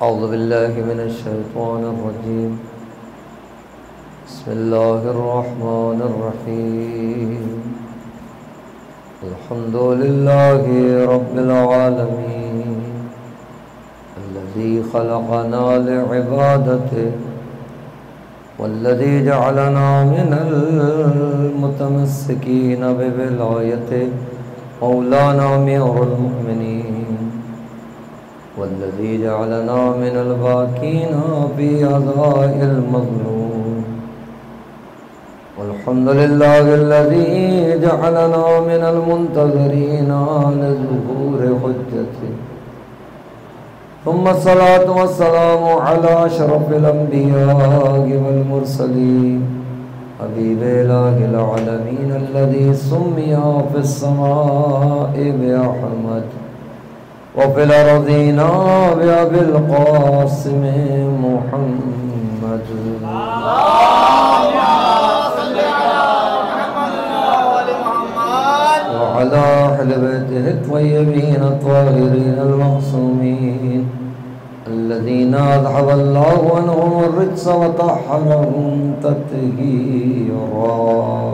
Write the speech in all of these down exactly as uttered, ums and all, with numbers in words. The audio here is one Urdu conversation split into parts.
أعوذ بالله من الشيطان الرجيم بسم الله الرحمن الرحيم الحمد لله رب العالمين الذي خلقنا لعبادته والذي جعلنا من المتمسكين بولايته مولانا أمير المؤمنين والذي جعلنا من الباكين في عزاء المظلوم والحمد لله الذي جعلنا من المنتظرين لظهور حجته ثم الصلاة والسلام على أشرف الأنبياء والمرسلين حبيب إله العالمين الذي سمي في السماء بأحمد وفي الأرضين بأبي القاسم محمد وعلى أهل بيته الطيبين الطاهرين المعصومين الذين أذهب الله عنهم الرجس وطهرهم تطهيرا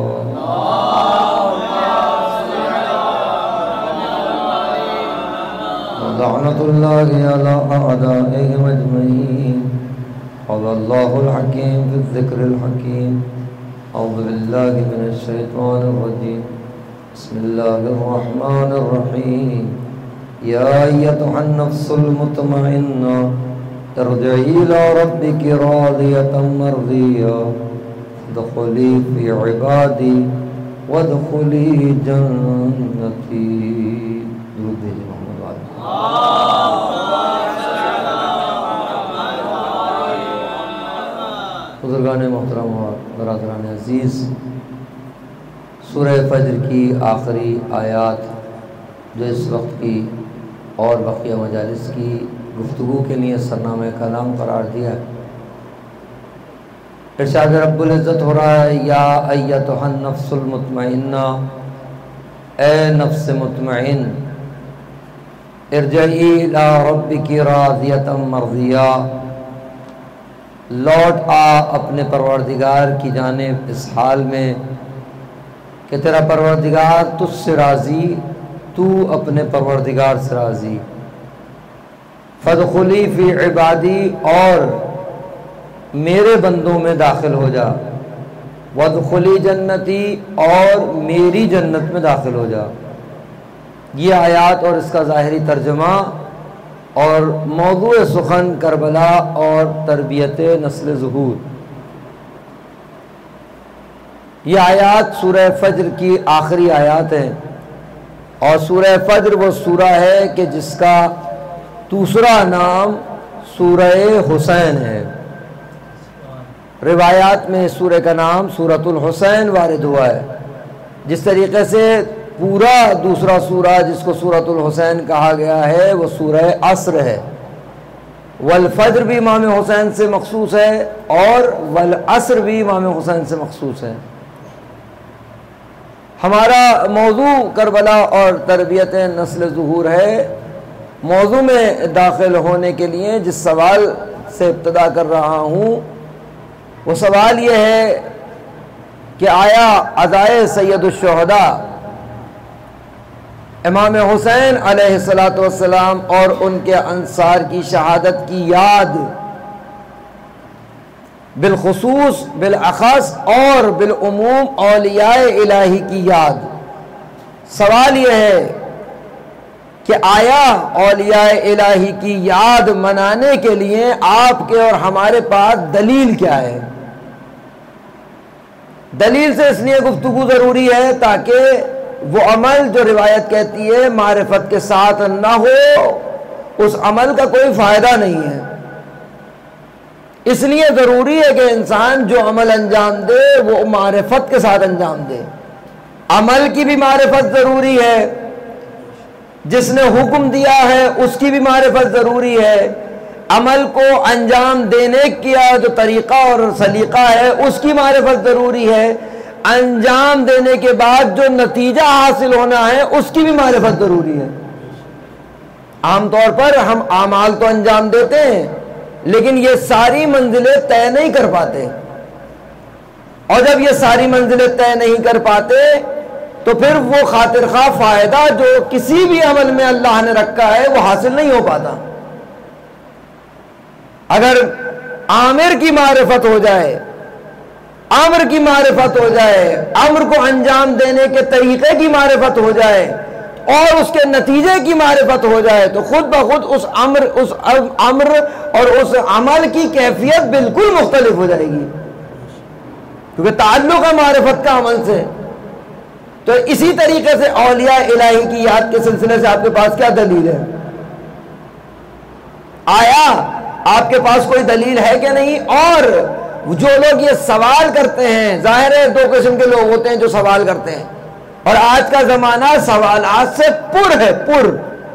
لعنة الله على أعدائهم أجمعين قال الله الحكيم في الذكر الحكيم أعوذ بالله من الشيطان الرجيم بسم الله الرحمن الرحيم يا أيتها النفس المطمئنة ارجعي إلى ربك راضية مرضية ادخلي في عبادي وادخلي جنتي. بزرگان محترم اور برادران عزیز، سورہ فجر کی آخری آیات جو اس وقت کی اور بقیہ مجالس کی گفتگو کے لیے سرنامہ کلام قرار دیا ہے، ارشاد رب العزت ہو رہا ہے یا ایتھا النفس المطمئنہ، اے نفس مطمئن، ارجعی الی ربک راضیۃ مرضیہ، لوٹ آ اپنے پروردگار کی جانب اس حال میں کہ تیرا پروردگار تجھ سے راضی، تو اپنے پروردگار سے راضی. فادخلی فی عبادی، اور میرے بندوں میں داخل ہو جا. وادخلی جنتی، اور میری جنت میں داخل ہو جا. یہ آیات اور اس کا ظاہری ترجمہ اور موضوع سخن کربلا اور تربیت نسل ظہور. یہ آیات سورہ فجر کی آخری آیات ہیں، اور سورہ فجر وہ سورہ ہے کہ جس کا دوسرا نام سورہ حسین ہے. روایات میں سورہ کا نام سورۃ الحسین وارد ہوا ہے. جس طریقے سے پورا دوسرا سورہ جس کو سورۃ الحسین کہا گیا ہے وہ سورہ عصر ہے. والفجر بھی امام حسین سے مخصوص ہے اور والعصر بھی امام حسین سے مخصوص ہے. ہمارا موضوع کربلا اور تربیت نسل ظہور ہے. موضوع میں داخل ہونے کے لیے جس سوال سے ابتدا کر رہا ہوں وہ سوال یہ ہے کہ آیا عزائے سید الشہداء امام حسین علیہ الصلاۃ والسلام اور ان کے انصار کی شہادت کی یاد بالخصوص بالاخص اور بالعموم اولیاء الہی کی یاد، سوال یہ ہے کہ آیا اولیاء الہی کی یاد منانے کے لیے آپ کے اور ہمارے پاس دلیل کیا ہے؟ دلیل سے اس لیے گفتگو ضروری ہے تاکہ وہ عمل جو روایت کہتی ہے معرفت کے ساتھ نہ ہو، اس عمل کا کوئی فائدہ نہیں ہے. اس لیے ضروری ہے کہ انسان جو عمل انجام دے وہ معرفت کے ساتھ انجام دے. عمل کی بھی معرفت ضروری ہے، جس نے حکم دیا ہے اس کی بھی معرفت ضروری ہے، عمل کو انجام دینے کا جو طریقہ اور سلیقہ ہے اس کی معرفت ضروری ہے، انجام دینے کے بعد جو نتیجہ حاصل ہونا ہے اس کی بھی معرفت ضروری ہے. عام طور پر ہم اعمال تو انجام دیتے ہیں لیکن یہ ساری منزلیں طے نہیں کر پاتے، اور جب یہ ساری منزلیں طے نہیں کر پاتے تو پھر وہ خاطر خواہ فائدہ جو کسی بھی عمل میں اللہ نے رکھا ہے وہ حاصل نہیں ہو پاتا۔ اگر آمر کی معرفت ہو جائے، امر کی معرفت ہو جائے، امر کو انجام دینے کے طریقے کی معرفت ہو جائے اور اس کے نتیجے کی معرفت ہو جائے تو خود بخود اس امر اس امر اور اس عمل کی کیفیت بالکل مختلف ہو جائے گی، کیونکہ تعلق ہے معرفت کا عمل سے۔ تو اسی طریقے سے اولیاء الہی کی یاد کے سلسلے سے آپ کے پاس کیا دلیل ہے؟ آیا آپ کے پاس کوئی دلیل ہے کہ نہیں؟ اور جو لوگ یہ سوال کرتے ہیں، ظاہر ہے دو قسم کے لوگ ہوتے ہیں جو سوال کرتے ہیں، اور آج کا زمانہ سوالات سے پر ہے، پر۔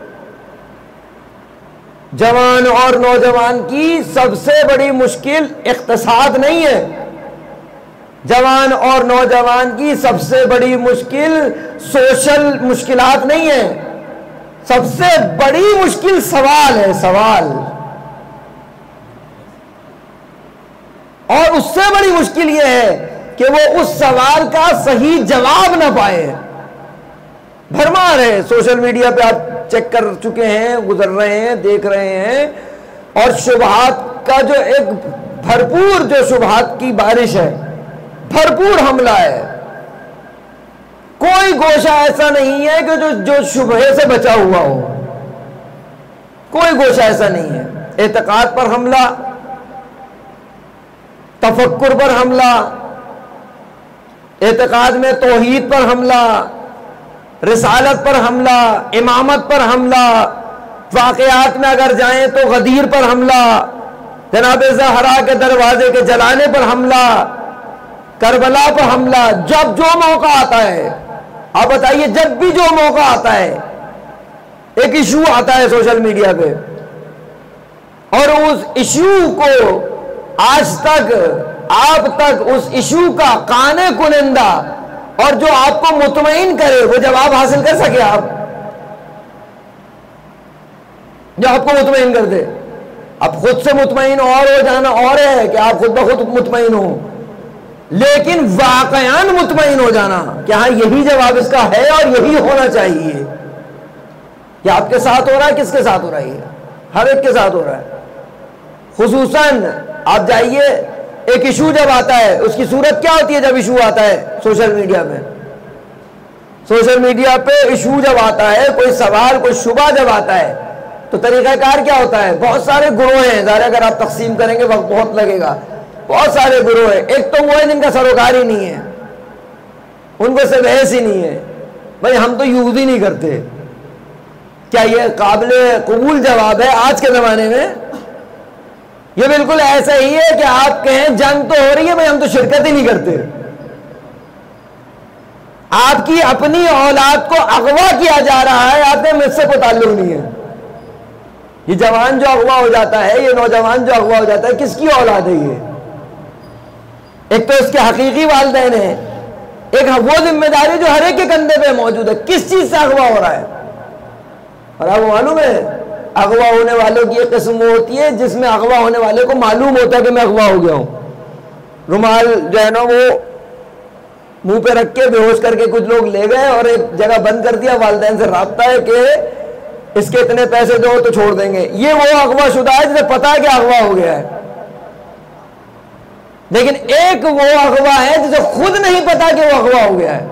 جوان اور نوجوان کی سب سے بڑی مشکل اقتصاد نہیں ہے، جوان اور نوجوان کی سب سے بڑی مشکل سوشل مشکلات نہیں ہے، سب سے بڑی مشکل سوال ہے، سوال۔ اور اس سے بڑی مشکل یہ ہے کہ وہ اس سوال کا صحیح جواب نہ پائے۔ بھرمار ہے، سوشل میڈیا پہ آپ چیک کر چکے ہیں، گزر رہے ہیں، دیکھ رہے ہیں، اور شبہات کا جو ایک بھرپور جو شبہات کی بارش ہے، بھرپور حملہ ہے۔ کوئی گوشہ ایسا نہیں ہے کہ جو جو شبہے سے بچا ہوا ہو، کوئی گوشہ ایسا نہیں ہے۔ اعتقاد پر حملہ، تفکر پر حملہ، اعتقاد میں توحید پر حملہ، رسالت پر حملہ، امامت پر حملہ، واقعات میں اگر جائیں تو غدیر پر حملہ، جناب زہرا کے دروازے کے جلانے پر حملہ، کربلا پر حملہ۔ جب جو موقع آتا ہے، آپ بتائیے، جب بھی جو موقع آتا ہے ایک ایشو آتا ہے سوشل میڈیا پہ، اور اس ایشو کو آج تک آپ تک اس ایشو کا قانے کنندہ اور جو آپ کو مطمئن کرے وہ جواب حاصل کر سکے، آپ جو آپ کو مطمئن کر دے۔ اب خود سے مطمئن اور ہو جانا اور ہے کہ آپ خود بخود مطمئن ہو، لیکن واقعاً مطمئن ہو جانا کہ ہاں یہی جواب اس کا ہے اور یہی ہونا چاہیے۔ یہ آپ کے ساتھ ہو رہا ہے، کس کے ساتھ ہو رہا ہے؟ ہر ایک کے ساتھ ہو رہا ہے۔ خصوصاً آپ جائیے، ایک ایشو جب آتا ہے اس کی صورت کیا ہوتی ہے؟ جب ایشو آتا ہے سوشل میڈیا پہ سوشل میڈیا پہ ایشو جب آتا ہے، کوئی سوال، کوئی شبہ جب آتا ہے تو طریقہ کار کیا ہوتا ہے؟ بہت سارے گروہ ہیں، ظاہر اگر آپ تقسیم کریں گے وقت بہت لگے گا۔ بہت سارے گروہ ہیں، ایک تو وہ ہے جن کا سروکار ہی نہیں ہے، ان کو سے بحث ہی نہیں ہے، بھائی ہم تو یوز ہی نہیں کرتے۔ کیا یہ قابل قبول جواب ہے آج کے زمانے میں؟ یہ بالکل ایسا ہی ہے کہ آپ کہیں جنگ تو ہو رہی ہے، بھائی ہم تو شرکت ہی نہیں کرتے۔ آپ کی اپنی اولاد کو اغوا کیا جا رہا ہے، آپ نے مجھ سے کوئی تعلق نہیں ہے۔ یہ جوان جو اغوا ہو جاتا ہے، یہ نوجوان جو اغوا ہو جاتا ہے، کس کی اولاد ہے یہ؟ ایک تو اس کے حقیقی والدین ہیں، ایک وہ ذمہ داری جو ہر ایک کے کندھے پہ موجود ہے، کس چیز سے اغوا ہو رہا ہے؟ اور آپ کو معلوم ہے اغوا ہونے والوں کی ایک قسم وہ ہوتی ہے جس میں اغوا ہونے والے کو معلوم ہوتا ہے کہ میں اغوا ہو گیا ہوں۔ رومال جو ہے نا وہ منہ پہ رکھ کے بے ہوش کر کے کچھ لوگ لے گئے اور ایک جگہ بند کر دیا، والدین سے رابطہ ہے کہ اس کے اتنے پیسے دو تو چھوڑ دیں گے۔ یہ وہ اغوا شدہ ہے جسے پتا ہے کہ اغوا ہو گیا ہے، لیکن ایک وہ اغوا ہے جسے خود نہیں پتا کہ وہ اغوا ہو گیا ہے۔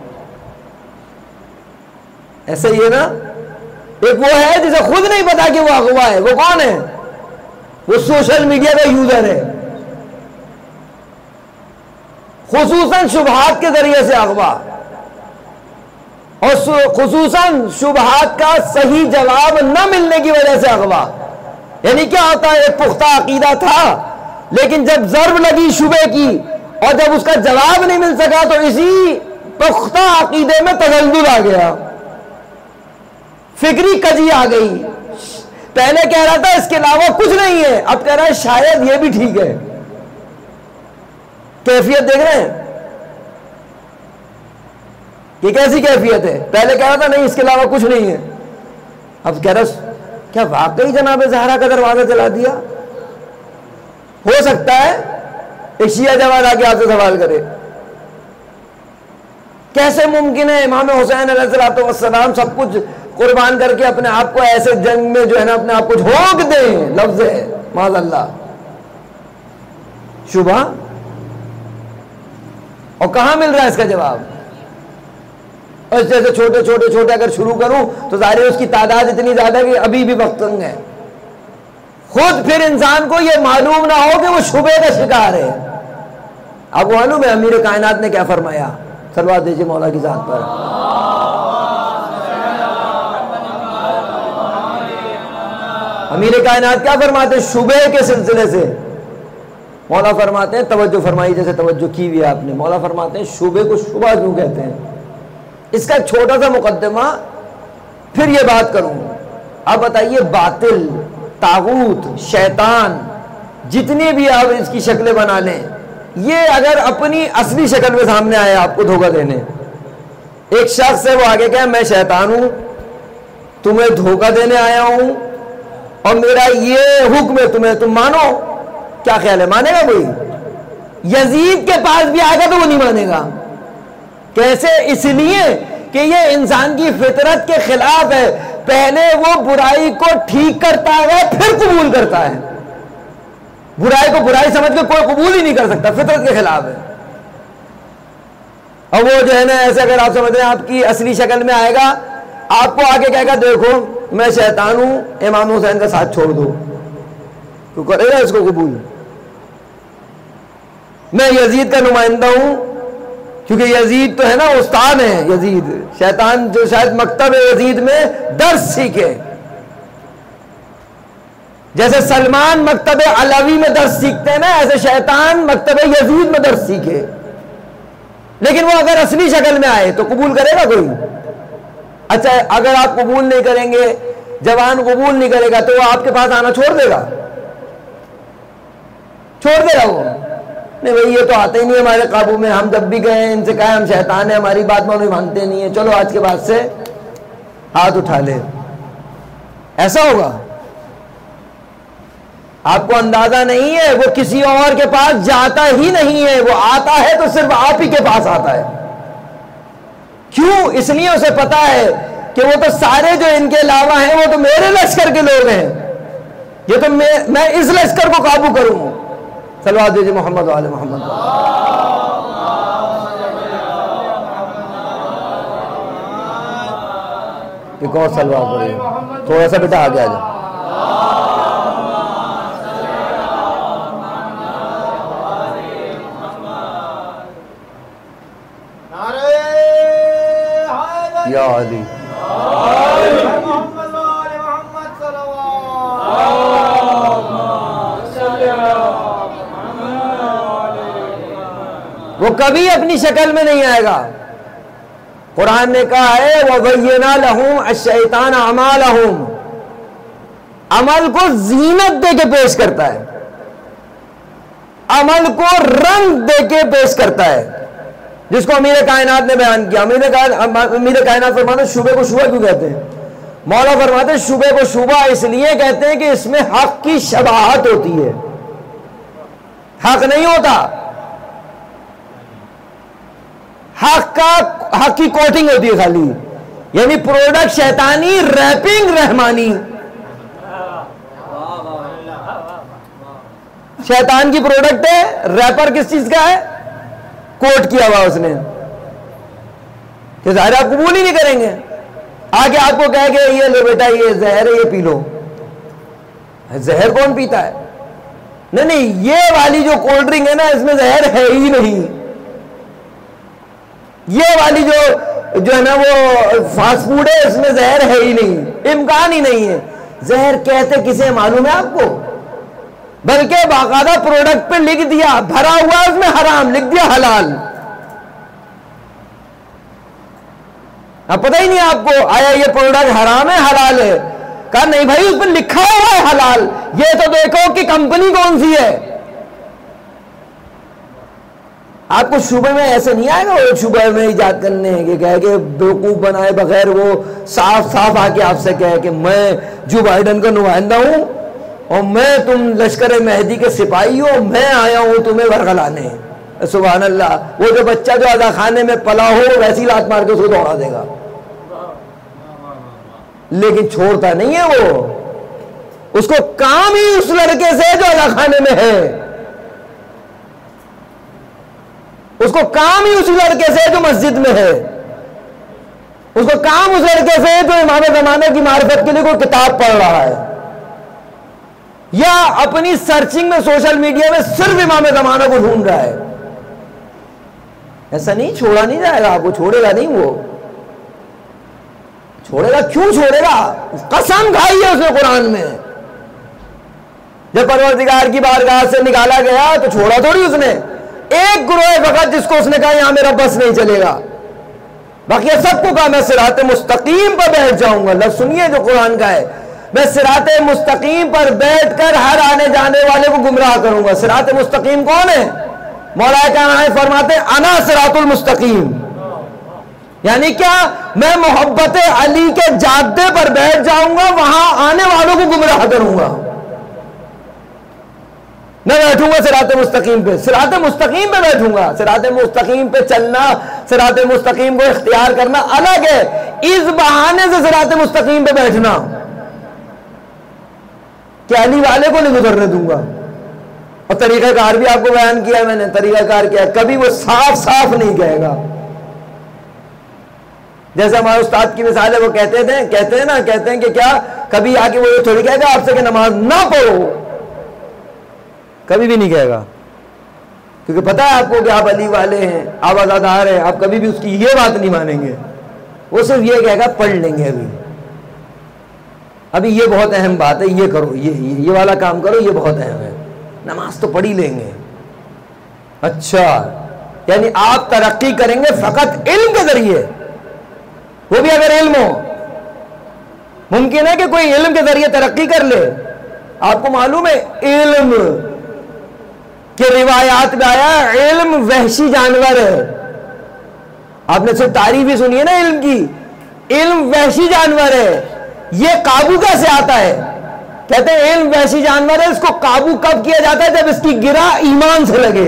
ایسے ہی ہے نا، ایک وہ ہے جسے خود نہیں پتا کہ وہ اغوا ہے۔ وہ کون ہے؟ وہ سوشل میڈیا کا یوزر ہے، خصوصاً شبہات کے ذریعے سے اغوا، اور خصوصاً شبہات کا صحیح جواب نہ ملنے کی وجہ سے اغوا۔ یعنی کیا ہوتا ہے؟ ایک پختہ عقیدہ تھا، لیکن جب ضرب لگی شبہ کی اور جب اس کا جواب نہیں مل سکا تو اسی پختہ عقیدے میں تزلزل آ گیا، فکری کجی آ گئی۔ پہلے کہہ رہا تھا اس کے علاوہ کچھ نہیں ہے، اب کہہ رہا ہے شاید یہ بھی ٹھیک ہے۔ کیفیت دیکھ رہے ہیں؟ یہ کیسی کیفیت ہے؟ پہلے کہہ رہا تھا نہیں اس کے علاوہ کچھ نہیں ہے، اب کہہ رہا کیا واقعی جناب زہرا کا دروازہ جلا دیا؟ ہو سکتا ہے ایک شیعہ جواد آ کے آپ سے سوال کرے کیسے ممکن ہے امام حسین علیہ الصلوۃ والسلام سب کچھ قربان کر کے اپنے آپ کو ایسے جنگ میں جو ہے نا اپنے آپ کو جھونک دیں، لفظ ہے معاذ اللہ، شبہ. اور کہاں مل رہا ہے اس کا جواب؟ اور جیسے چھوٹے چھوٹے چھوٹے اگر شروع کروں تو ظاہر ہے اس کی تعداد اتنی زیادہ کہ ابھی بھی وقت تنگ ہے. خود پھر انسان کو یہ معلوم نہ ہو کہ وہ شبہ کا شکار ہے. آپ کو معلوم ہے امیر کائنات نے کیا فرمایا؟ صلوات دیجیے مولا کی ذات پر. امیر کائنات کیا فرماتے ہیں شبہ کے سلسلے سے؟ مولا فرماتے ہیں، توجہ فرمائی جیسے توجہ کی ہوئی ہے آپ نے، مولا فرماتے ہیں شبہ کو شبہ کیوں کہتے ہیں؟ اس کا ایک چھوٹا سا مقدمہ پھر یہ بات کروں. آپ بتائیے باطل، طاغوت، شیطان جتنی بھی آپ اس کی شکلیں بنا لیں، یہ اگر اپنی اصلی شکل میں سامنے آئے آپ کو دھوکہ دینے، ایک شخص ہے وہ آگے کہے میں شیطان ہوں، تمہیں دھوکہ دینے آیا ہوں اور میرا یہ حکم ہے تمہیں، تم مانو. کیا خیال ہے مانے گا کوئی؟ یزید کے پاس بھی آئے گا تو وہ نہیں مانے گا. کیسے؟ اس لیے کہ یہ انسان کی فطرت کے خلاف ہے. پہلے وہ برائی کو ٹھیک کرتا ہے پھر قبول کرتا ہے. برائی کو برائی سمجھ کے کوئی قبول ہی نہیں کر سکتا، فطرت کے خلاف ہے. اور وہ جو ہے نا ایسے اگر آپ سمجھ رہے ہیں آپ کی اصلی شکل میں آئے گا، آپ کو آگے کہے گا دیکھو میں شیطان ہوں، امام حسین کا ساتھ چھوڑ دو، تو کرے گا اس کو قبول؟ میں یزید کا نمائندہ ہوں، کیونکہ یزید تو ہے نا استاد ہے یزید، شیطان جو شاید مکتب یزید میں درس سیکھے، جیسے سلمان مکتب علوی میں درس سیکھتے ہیں نا، ایسے شیطان مکتب یزید میں درس سیکھے. لیکن وہ اگر اصلی شکل میں آئے تو قبول کرے گا کوئی؟ اچھا اگر آپ قبول نہیں کریں گے، جوان قبول نہیں کرے گا تو وہ آپ کے پاس آنا چھوڑ دے گا؟ چھوڑ دے گا وہ؟ نہیں بھائی یہ تو آتے ہی نہیں ہمارے قابو میں، ہم جب بھی گئے ان سے کہا ہم شیطان ہیں، ہماری بات میں مانتے نہیں ہیں، چلو آج کے بعد سے ہاتھ اٹھا لے. ایسا ہوگا؟ آپ کو اندازہ نہیں ہے، وہ کسی اور کے پاس جاتا ہی نہیں ہے، وہ آتا ہے تو صرف آپ ہی کے پاس آتا ہے. کیوں؟ اس لیے اسے پتا ہے کہ وہ تو سارے جو ان کے علاوہ ہیں وہ تو میرے لشکر کے لوگ ہیں، یہ تو میں میں اس لشکر کو قابو کروں. صلوات دیجیے محمد وعلی محمد. ایک اور صلوات پڑھیے، تھوڑا سا بیٹا آگے آ جائے. یا علی وہ کبھی اپنی شکل میں نہیں آئے گا. قرآن نے کہا ہے وَبَيَّنَا لَهُمْ الشَّيْطَانَ أَعْمَالَهُمْ، عمل کو زینت دے کے پیش کرتا ہے، عمل کو رنگ دے کے پیش کرتا ہے، جس کو امیر کائنات نے بیان کیا. امیر کائنات فرماتے ہیں شبہ کو شبہ کیوں کہتے ہیں؟ مولا فرماتے ہیں شبہ کو شبہ اس لیے کہتے ہیں کہ اس میں حق کی شباہت ہوتی ہے، حق نہیں ہوتا، حق کا حق کی کوٹنگ ہوتی ہے خالی، یعنی پروڈکٹ شیطانی، ریپنگ رحمانی. شیطان کی پروڈکٹ ہے، ریپر کس چیز کا ہے؟ کوٹ کیا ہوا اس نے. کہ ظاہر آپ قبول ہی نہیں کریں گے. آگے آپ کو کہے کہ یہ لو بیٹا یہ زہر ہے یہ پی لو. زہر کون پیتا ہے؟ نہیں نہیں یہ والی جو کولڈ ڈرنک ہے نا اس میں زہر ہے ہی نہیں، یہ والی جو جو ہے نا وہ فاسٹ فوڈ ہے اس میں زہر ہے ہی نہیں، امکان ہی نہیں ہے. زہر کہتے کسے معلوم ہے آپ کو؟ بلکہ باقاعدہ پروڈکٹ پہ لکھ دیا، بھرا ہوا اس میں حرام، لکھ دیا حلال. اب پتہ ہی نہیں آپ کو آیا یہ پروڈکٹ حرام ہے حلال ہے؟ کہا نہیں بھائی اس پہ لکھا ہوا ہے حلال، یہ تو دیکھو کہ کمپنی کون سی ہے. آپ کو شبہ میں ایسے نہیں آئے گا وہ شبہ میں ایجاد کرنے ہیں کہ کہے کہ بیوقوف بنائے بغیر وہ صاف صاف آ کے آپ سے کہے کہ میں جو بائیڈن کا نمائندہ ہوں، اور میں تم لشکر مہدی کے سپاہی ہو، میں آیا ہوں تمہیں ورغلانے. سبحان اللہ. وہ جو بچہ جو اذا خانے میں پلا ہو ویسی لات مار کے اس کو دوڑا دے گا، لیکن چھوڑتا نہیں ہے. وہ اس کو کام ہی اس لڑکے سے جو اذا خانے میں ہے، اس کو کام ہی اس لڑکے سے جو مسجد میں ہے، اس کو کام اس لڑکے سے جو امام زمانہ کی معرفت کے لیے کوئی کتاب پڑھ رہا ہے، یا اپنی سرچنگ میں سوشل میڈیا میں صرف امام زمانہ کو ڈھونڈ رہا ہے. ایسا نہیں، چھوڑا نہیں جائے گا. آپ کو چھوڑے گا نہیں. وہ چھوڑے گا کیوں چھوڑے گا؟ قسم کھائی ہے اس نے قرآن میں. جب پروردگار کی بارگاہ سے نکالا گیا تو چھوڑا تھوڑی اس نے. ایک گروہ فقط جس کو اس نے کہا یہاں میرا بس نہیں چلے گا، باقی سب کو کہا میں صراط مستقیم پر بیٹھ جاؤں گا. لفظ سنیے جو قرآن کا ہے، میں صراط مستقیم پر بیٹھ کر ہر آنے جانے والے کو گمراہ کروں گا. صراط مستقیم کون ہے؟ مولا کائنات فرماتے انا صراط المستقیم. یعنی کیا؟ میں محبت علی کے جادے پر بیٹھ جاؤں گا، وہاں آنے والوں کو گمراہ کروں گا. میں بیٹھوں گا صراط مستقیم پہ، صراط مستقیم پہ بیٹھوں گا. صراط مستقیم پہ چلنا، صراط مستقیم کو اختیار کرنا الگ ہے، اس بہانے سے صراط مستقیم پہ بیٹھنا کہ علی والے کو نہیں گزرنے دوں گا. اور طریقہ کار بھی آپ کو بیان کیا ہے میں نے. طریقہ کار کیا ہے؟ کبھی وہ صاف صاف نہیں کہے گا. جیسے ہمارے استاد کی مثال ہے، وہ کہتے تھے کہتے ہیں نا کہتے ہیں کہ کیا کبھی آ کے وہ یہ تھوڑی کہے گا آپ سے کہ نماز نہ پڑھو، کبھی بھی نہیں کہے گا، کیونکہ پتا ہے آپ کو کہ آپ علی والے ہیں، آپ آزادار ہیں، آپ کبھی بھی اس کی یہ بات نہیں مانیں گے. وہ صرف یہ کہے گا پڑھ لیں گے، ابھی ابھی یہ بہت اہم بات ہے، یہ کرو، یہ یہ والا کام کرو، یہ بہت اہم ہے، نماز تو پڑھ ہی لیں گے. اچھا، یعنی آپ ترقی کریں گے فقط علم کے ذریعے، وہ بھی اگر علم ہو. ممکن ہے کہ کوئی علم کے ذریعے ترقی کر لے. آپ کو معلوم ہے علم کے روایات میں آیا علم وحشی جانور ہے. آپ نے صرف تعریف ہی سنی ہے نا علم کی. علم وحشی جانور ہے. یہ قابو کیسے آتا ہے؟ کہتے ہیں علم وحشی جانور ہے، اس کو قابو کب کیا جاتا ہے؟ جب اس کی گرہ ایمان سے لگے.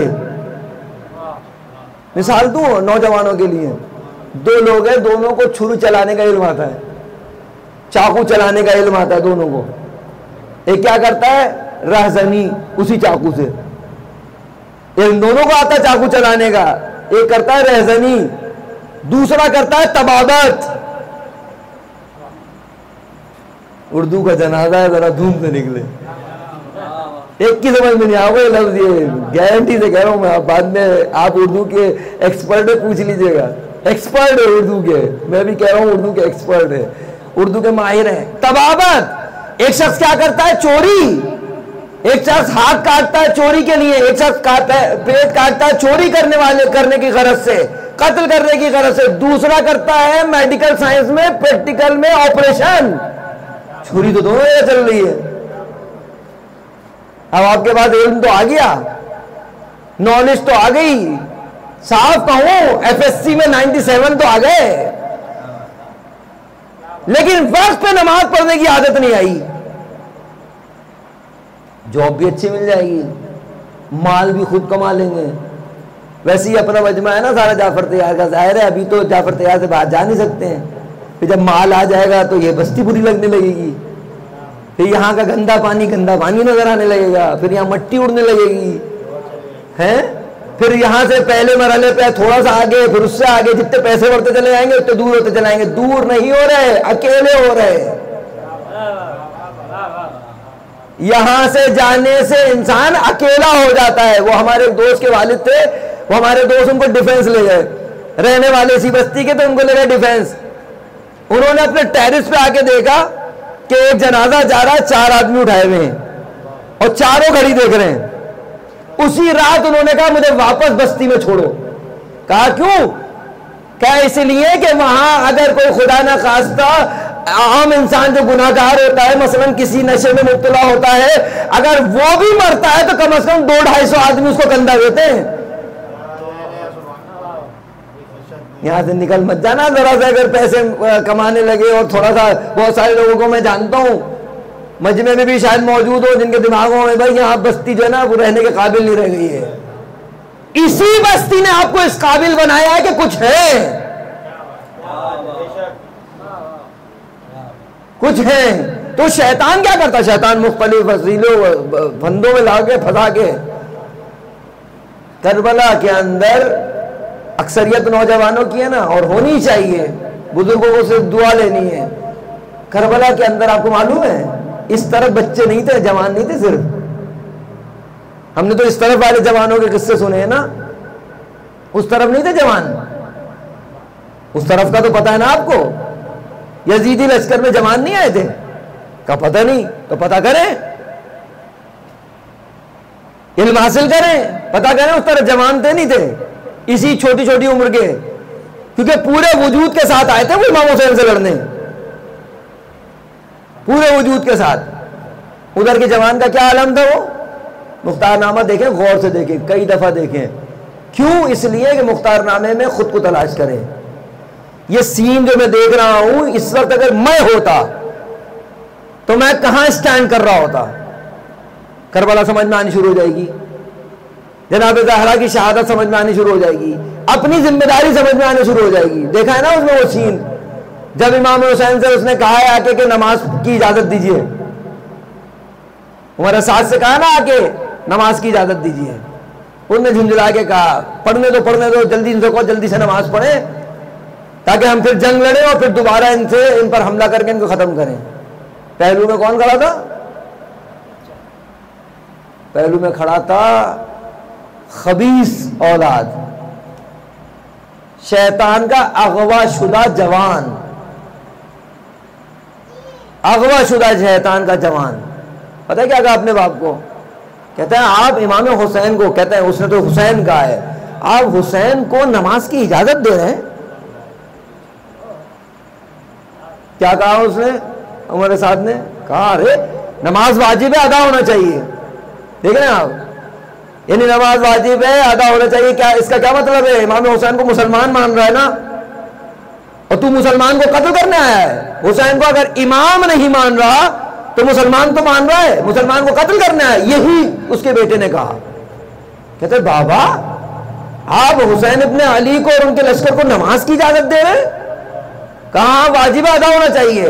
مثال دوں نوجوانوں کے لیے، دو لوگ ہیں، دونوں کو چھری چلانے کا علم آتا ہے، چاقو چلانے کا علم آتا ہے دونوں کو. ایک کیا کرتا ہے؟ رہزنی اسی چاقو سے. ایک دونوں کو آتا ہے چاقو چلانے کا، ایک کرتا ہے رہزنی، دوسرا کرتا ہے طبابت. اردو کا جنازہ ہے، ذرا دھوم سے نکلے. ایک کی سمجھ میں نہیں آؤ گا لفظ، یہ گارنٹی سے کہہ رہا ہوں میں. بعد میں آپ اردو کے ایکسپرٹ پوچھ لیجئے گا، ایکسپرٹ ہے اردو کے. میں بھی کہہ رہا ہوں اردو کے ایکسپرٹ ہے، اردو کے ماہر ہیں. طبابت، ایک شخص کیا کرتا ہے؟ چوری. ایک شخص ہاتھ کاٹتا ہے چوری کے لیے، ایک شخص پیٹ کاٹتا ہے چوری کرنے والے کرنے کی غرض سے، قتل کرنے کی غرض سے. دوسرا کرتا ہے میڈیکل سائنس میں پریکٹیکل میں آپریشن. چھری تو دونوں جگہ چل رہی ہے. اب آپ کے پاس علم تو آ گیا، نالج تو آ گئی. صاف کہوں ایف ایس سی میں نائنٹی سیون تو آ گئے، لیکن وقت پہ نماز پڑھنے کی عادت نہیں آئی. جاب بھی اچھی مل جائے گی، مال بھی خود کما لیں گے. ویسے ہی اپنا مجمع ہے نا سارا جعفر تیار کا، ظاہر ہے ابھی تو جعفر تیار سے باہر جا نہیں سکتے ہیں. پھر جب مال آ جائے گا تو یہ بستی بری لگنے لگے گی. پھر یہاں کا گندا پانی گندا پانی نظر آنے لگے گا. پھر یہاں مٹی اڑنے لگے گی ہیں. پھر یہاں سے پہلے مرحلے پہ تھوڑا سا آگے، پھر اس سے آگے جتنے پیسے بڑھتے چلے جائیں گے اتنے دور ہوتے چلائیں گے. دور نہیں ہو رہے، اکیلے ہو رہے. یہاں سے جانے سے انسان اکیلا ہو جاتا ہے. وہ ہمارے ایک دوست کے والد تھے، وہ ہمارے دوست ان کو ڈیفینس لے گئے. رہنے والے اسی بستی کے تو ان کو لے گئے ڈیفینس. انہوں نے اپنے ٹیرس پہ آ کے دیکھا کہ ایک جنازہ جا رہا ہے، چار آدمی اٹھائے ہوئے ہیں اور چاروں گھڑی دیکھ رہے ہیں. اسی رات انہوں نے کہا مجھے واپس بستی میں چھوڑو. کہا کیوں؟ کہا اس لیے کہ وہاں اگر کوئی خدا نہ خواستہ عام انسان جو گناہ گار ہوتا ہے، مثلا کسی نشے میں مبتلا ہوتا ہے، اگر وہ بھی مرتا ہے تو کم از کم دو ڈھائی سو آدمی اس کو کندھا دیتے ہیں. یہاں سے نکل مت جانا ذرا سا. اگر پیسے کمانے لگے اور تھوڑا سا، بہت سارے لوگوں کو میں جانتا ہوں مجمع میں بھی شاید موجود ہو جن کے دماغوں میں بھائی یہاں بستی جو ہے نا وہ رہنے کے قابل نہیں رہ گئی ہے. اسی بستی نے آپ کو اس قابل بنایا ہے کہ کچھ ہے، کچھ ہے. تو شیطان کیا کرتا؟ شیطان مختلف وسیلوں پھندوں میں لا کے پھنسا کے. کربلا کے اندر اکثریت نوجوانوں کی ہے نا، اور ہونی چاہیے، بزرگوں کو سے دعا لینی ہے. کربلا کے اندر آپ کو معلوم ہے اس طرف بچے نہیں تھے، جوان نہیں تھے، صرف ہم نے تو اس طرف والے جوانوں کے قصے سنے ہیں نا، اس طرف نہیں تھے جوان. اس طرف کا تو پتہ ہے نا آپ کو، یزیدی لشکر میں جوان نہیں آئے تھے کا پتہ نہیں تو پتہ کریں، علم حاصل کریں، پتہ کریں اس طرف جوان تھے نہیں تھے، اسی چھوٹی چھوٹی عمر کے، کیونکہ پورے وجود کے ساتھ آئے تھے وہ امام حسین سے لڑنے، پورے وجود کے ساتھ. ادھر کے جوان کا کیا عالم تھا؟ وہ مختار نامہ دیکھیں، غور سے دیکھیں، کئی دفعہ دیکھیں. کیوں؟ اس لیے کہ مختار نامے میں خود کو تلاش کریں. یہ سین جو میں دیکھ رہا ہوں اس وقت اگر میں ہوتا تو میں کہاں اسٹینڈ کر رہا ہوتا؟ کربلا سمجھ میں آنی شروع ہو جائے گی، جناب زہرا کی شہادت سمجھ میں آنی شروع ہو جائے گی، اپنی ذمہ داری سمجھ میں آنی شروع ہو جائے گی. دیکھا ہے نا اس میں وہ سین جب امام حسین سے اس نے کہا ہے آ کے کہ نماز کی اجازت دیجیے، عمر سعد سے کہا نا آ کے نماز کی اجازت دیجیے، انہوں نے جھنجھلا کے کہا پڑھنے دو پڑھنے دو، جلدی ان سے کہو جلدی سے نماز پڑھیں تاکہ ہم پھر جنگ لڑیں اور پھر دوبارہ ان سے ان پر حملہ کر کے ان کو ختم کریں. پہلو میں کون کھڑا تھا؟ پہلو میں کھڑا تھا خبیث اولاد، شیطان کا اغوا شدہ جوان، اغوا شدہ شیطان کا جوان. پتہ ہے کیا کہا اپنے باپ کو؟ کہتا ہے آپ امام حسین کو، کہتا ہے اس نے تو حسین کہا ہے، آپ حسین کو نماز کی اجازت دے رہے ہیں؟ کیا کہا اس نے؟ عمر سعد نے کہا ارے نماز واجب ہے، ادا ہونا چاہیے. دیکھ رہے ہیں آپ، یعنی نماز واجب ہے، ادا ہونا چاہیے. کیا اس کا کیا مطلب ہے؟ امام حسین کو مسلمان مان رہا ہے نا، اور تو مسلمان کو قتل کرنے آیا ہے. حسین کو اگر امام نہیں مان رہا تو مسلمان تو مان رہا ہے، مسلمان کو قتل کرنے آیا. یہی اس کے بیٹے نے کہا. کہتے بابا آپ حسین ابن علی کو اور ان کے لشکر کو نماز کی اجازت دے رہے؟ کہاں واجب ادا ہونا چاہیے.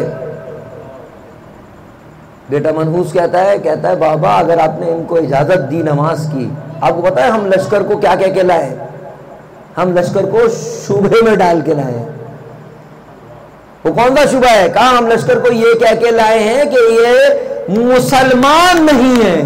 بیٹا منحوس کہتا ہے کہتا ہے بابا اگر آپ نے ان کو اجازت دی نماز کی، آپ کو پتا ہے ہم لشکر کو کیا کہہ کے لائے؟ ہم لشکر کو شبہے میں ڈال کے لائے. وہ کون سا شبہ ہے؟ کہا ہم لشکر کو یہ کہہ کے لائے ہیں کہ یہ مسلمان نہیں ہیں.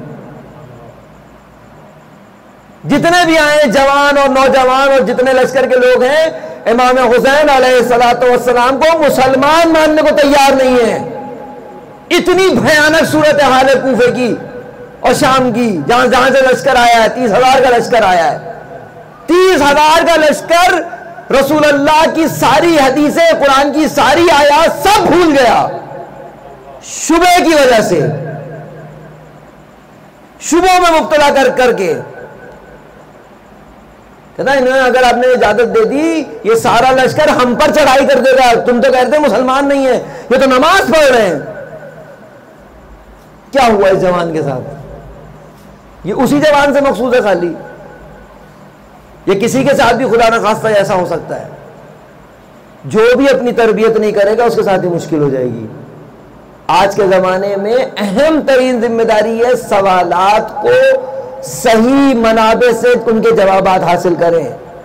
جتنے بھی آئے جوان اور نوجوان اور جتنے لشکر کے لوگ ہیں، امام حسین علیہ الصلوۃ والسلام کو مسلمان ماننے کو تیار نہیں ہے. اتنی بھیانک صورت حال ہے کوفے کی اور شام کی، جہاں جہاں سے لشکر آیا ہے، تیس ہزار کا لشکر آیا ہے. تیس ہزار کا لشکر رسول اللہ کی ساری حدیثیں، قرآن کی ساری آیات سب بھول گیا شبہ کی وجہ سے، شبہوں میں مبتلا کر کر کے. کہتا ہے انہیں اگر آپ نے اجازت دے دی یہ سارا لشکر ہم پر چڑھائی کر دے گا. تم تو کہتے ہیں مسلمان نہیں ہیں، یہ تو نماز پڑھ رہے ہیں. کیا ہوا اس جوان کے ساتھ؟ یہ اسی جوان سے مخصوص ہے خالی، یہ کسی کے ساتھ بھی خدا نہ خواستہ ایسا ہو سکتا ہے. جو بھی اپنی تربیت نہیں کرے گا اس کے ساتھ ہی مشکل ہو جائے گی. آج کے زمانے میں اہم ترین ذمہ داری ہے سوالات کو صحیح منابع سے ان کے جوابات حاصل کریں.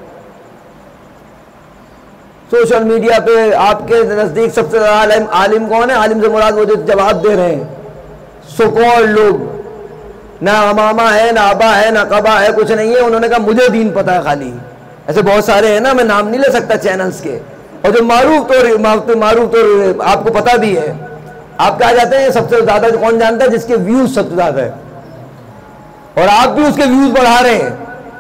سوشل میڈیا پہ آپ کے نزدیک سب سے زیادہ عالم عالم کون ہے؟ عالم سے مراد وہ جو جواب دے رہے ہیں سکول لوگ، نہ امامہ ہے نہ ابا ہے نہ قبا ہے، کچھ نہیں ہے. انہوں نے کہا مجھے دین پتا ہے خالی. ایسے بہت سارے ہیں نا، میں نام نہیں لے سکتا چینلز کے، اور جو معروف طور معروف طور آپ کو پتا بھی ہے. آپ کہا جاتے ہیں سب سے زیادہ کون جانتا ہے؟ جس کے ویوز سب سے زیادہ ہے، اور آپ بھی اس کے ویوز بڑھا رہے ہیں.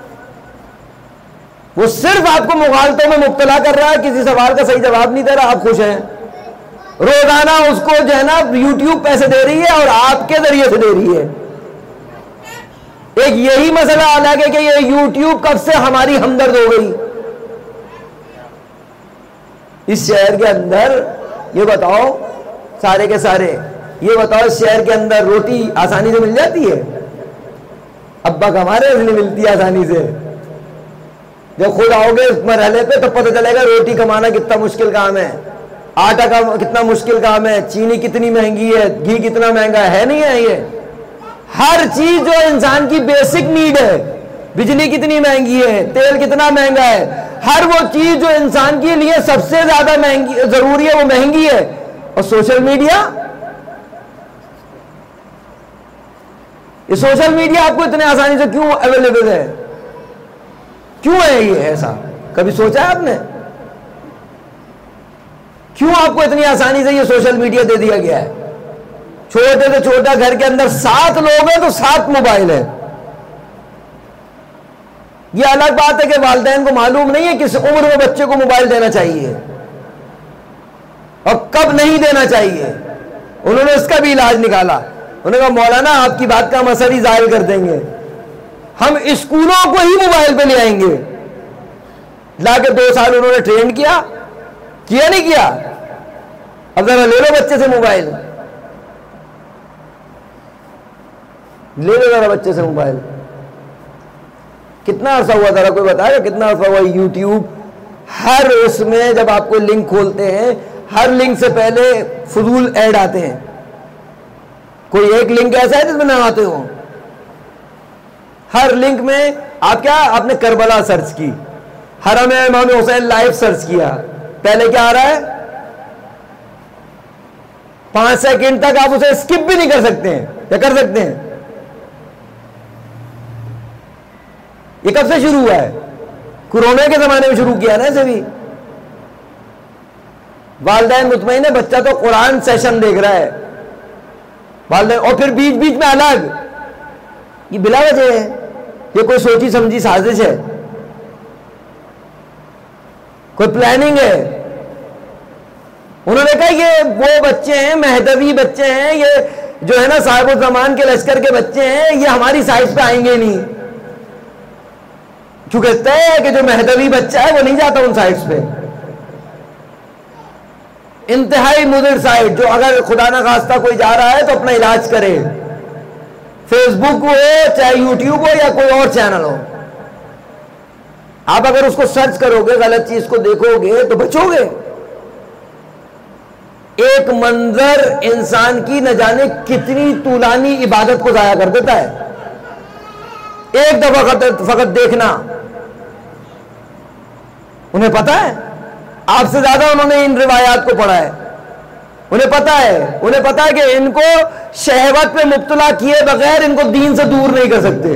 وہ صرف آپ کو مغالطوں میں مبتلا کر رہا ہے، کسی سوال کا صحیح جواب نہیں دے رہا. آپ خوش ہیں؟ روزانہ اس کو جو ہے نا یوٹیوب پیسے دے رہی ہے اور آپ کے ذریعے سے دے رہی ہے. ایک یہی مسئلہ الگ ہے کہ یہ یوٹیوب کب سے ہماری ہمدرد ہو گئی. اس شہر کے اندر یہ بتاؤ سارے کے سارے یہ بتاؤ شہر کے اندر روٹی آسانی سے مل جاتی ہے؟ ابا کا ہمارے اس لیے ملتی ہے آسانی سے. جب خود آؤ گے اس مرحلے پہ تو پتہ چلے گا روٹی کمانا کتنا مشکل کام ہے, آٹا کا کتنا مشکل کام ہے, چینی کتنی مہنگی ہے, گھی کتنا مہنگا ہے. نہیں ہے یہ ہر چیز جو انسان کی بیسک نیڈ ہے, بجلی کتنی مہنگی ہے, تیل کتنا مہنگا ہے, ہر وہ چیز جو انسان کے لیے سب سے زیادہ مہنگی ضروری ہے وہ مہنگی ہے. اور سوشل میڈیا, یہ سوشل میڈیا آپ کو اتنے آسانی سے کیوں اویلیبل ہے؟ کیوں ہے یہ ایسا؟ کبھی سوچا ہے آپ نے کیوں آپ کو اتنی آسانی سے یہ سوشل میڈیا دے دیا گیا ہے؟ چھوٹے سے چھوٹا گھر کے اندر سات لوگ ہیں تو سات موبائل ہیں. یہ الگ بات ہے کہ والدین کو معلوم نہیں ہے کس عمر میں بچے کو موبائل دینا چاہیے اور کب نہیں دینا چاہیے. انہوں نے اس کا بھی علاج نکالا. انہوں نے کہا مولانا آپ کی بات کا ہم اثر ہی ظاہر کر دیں گے, ہم اسکولوں کو ہی موبائل پہ لے آئیں گے. لا کے دو سال انہوں نے ٹرین کیا کیا نہیں کیا؟ اب ذرا لے لو بچے سے موبائل, لے لو ذرا بچے سے موبائل. کتنا عرصہ ہوا ذرا کوئی بتائے گا کتنا عرصہ ہوا؟ یوٹیوب ہر اس میں جب آپ کو لنک کھولتے ہیں ہر لنک سے پہلے فضول ایڈ آتے ہیں. کوئی ایک لنک ایسا ہے جس میں نہ آتے ہو؟ ہر لنک میں آپ کیا آپ نے کربلا سرچ کی, حرم امام حسین لائف سرچ کیا, پہلے کیا آ رہا ہے؟ پانچ سیکنڈ تک آپ اسے اسکپ بھی نہیں کر سکتے ہیں. کیا کر سکتے ہیں؟ یہ کب سے شروع ہوا ہے؟ کورونا کے زمانے میں شروع کیا نا اسے بھی. والدین مطمئن ہے بچہ تو قرآن سیشن دیکھ رہا ہے, والدین, اور پھر بیچ بیچ میں الگ. یہ بلا وجہ ہے, یہ کوئی سوچی سمجھی سازش ہے, کوئی پلاننگ ہے. انہوں نے کہا یہ وہ بچے ہیں مہدوی بچے ہیں, یہ جو ہے نا صاحب الزمان کے لشکر کے بچے ہیں, یہ ہماری سائز پہ آئیں گے نہیں. چونکہ طے ہے کہ جو مہدوی بچہ ہے وہ نہیں جاتا ان سائٹس پہ. انتہائی مضر سائٹ, جو اگر خدا نہ خواستہ کوئی جا رہا ہے تو اپنا علاج کرے, فیس بک ہو چاہے یوٹیوب ہو یا کوئی اور چینل ہو. آپ اگر اس کو سرچ کرو گے, غلط چیز کو دیکھو گے تو بچو گے. ایک منظر انسان کی نہ جانے کتنی طولانی عبادت کو ضائع کر دیتا ہے. ایک دفعہ فقط دیکھنا. انہیں پتا ہے, آپ سے زیادہ انہوں نے ان روایات کو پڑھا ہے. انہیں پتا ہے انہیں پتا ہے کہ ان کو شہوت پہ مبتلا کیے بغیر ان کو دین سے دور نہیں کر سکتے.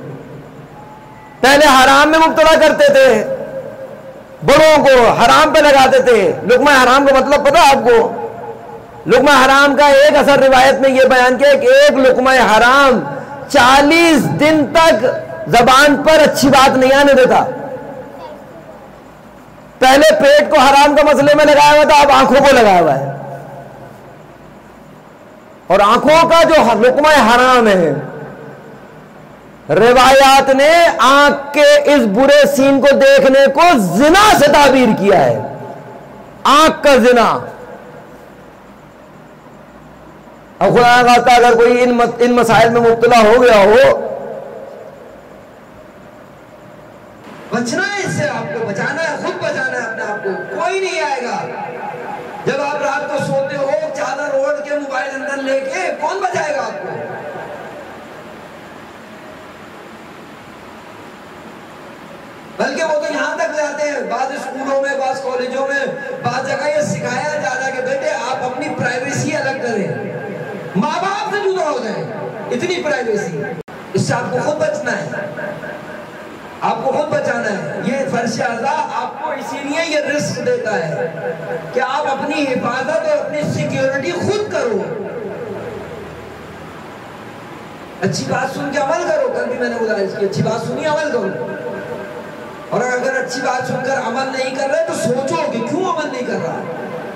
پہلے حرام میں مبتلا کرتے تھے, بڑوں کو حرام پہ لگاتے تھے. لقمہ حرام کا مطلب پتا آپ کو؟ لقمہ حرام کا ایک اثر روایت میں یہ بیان کیا کہ ایک لقمہ حرام چالیس دن تک زبان پر اچھی بات نہیں آنے دیتا. پہلے پیٹ کو حرام کا مسئلے میں لگایا ہوا تھا, اب آنکھوں کو لگایا ہوا ہے. اور آنکھوں کا جو لقمہ حرام ہے, روایات نے آنکھ کے اس برے سین کو دیکھنے کو زنا سے تعبیر کیا ہے. آنکھ کا زنا. اب خدا نہ خواستہ اگر کوئی ان ان مسائل میں مبتلا ہو گیا ہو, بچنا ہے اس سے, آپ کو بچانا ہے, خود بچانا ہے اپنے آپ کو. کوئی نہیں آئے گا. جب آپ رات کو سوتے ہو چادر اوڑھ کے موبائل اندر لے کے, کون بچائے گا آپ کو؟ بلکہ وہ تو یہاں تک جاتے ہیں, بعض اسکولوں میں, بعض کالجوں میں, بعض جگہ یہ سکھایا جا رہا ہے کہ بیٹے آپ اپنی پرائیویسی الگ کریں, ماں باپ سے جدا ہو جائیں. اتنی پرائیویسی, اس سے آپ کو خود بچنا ہے, آپ کو خود بچانا ہے. یہ فرش اعضاء آپ کو اسی لیے یہ رزق دیتا ہے کہ آپ اپنی حفاظت اور اپنی سیکیورٹی خود کرو. اچھی بات سن کے عمل کرو. کل بھی میں نے گزارش کی, اچھی بات سنی عمل کرو. اور اگر اچھی بات سن کر عمل نہیں کر رہے تو سوچو کہ کیوں عمل نہیں کر رہا.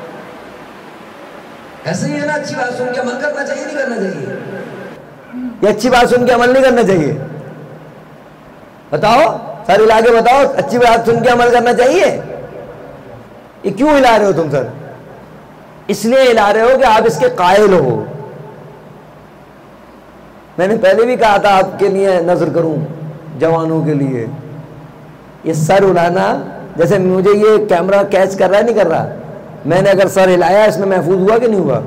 ایسے ہی ہے نا, اچھی بات سن کے عمل کرنا چاہیے نہیں کرنا چاہیے؟ یہ اچھی بات سن کے عمل نہیں کرنا چاہیے؟ بتاؤ سر, ہلا کے بتاؤ, اچھی بات سن کے عمل کرنا چاہیے. یہ کیوں ہلا رہے ہو تم سر؟ اس لیے ہلا رہے ہو کہ آپ اس کے قائل ہو. میں نے پہلے بھی کہا تھا آپ کے لیے نظر کروں جوانوں کے لیے. یہ سر اڑانا، جیسے مجھے یہ کیمرہ کیچ کر رہا ہے نہیں کر رہا، میں نے اگر سر ہلایا اس میں محفوظ ہوا کہ نہیں ہوا؟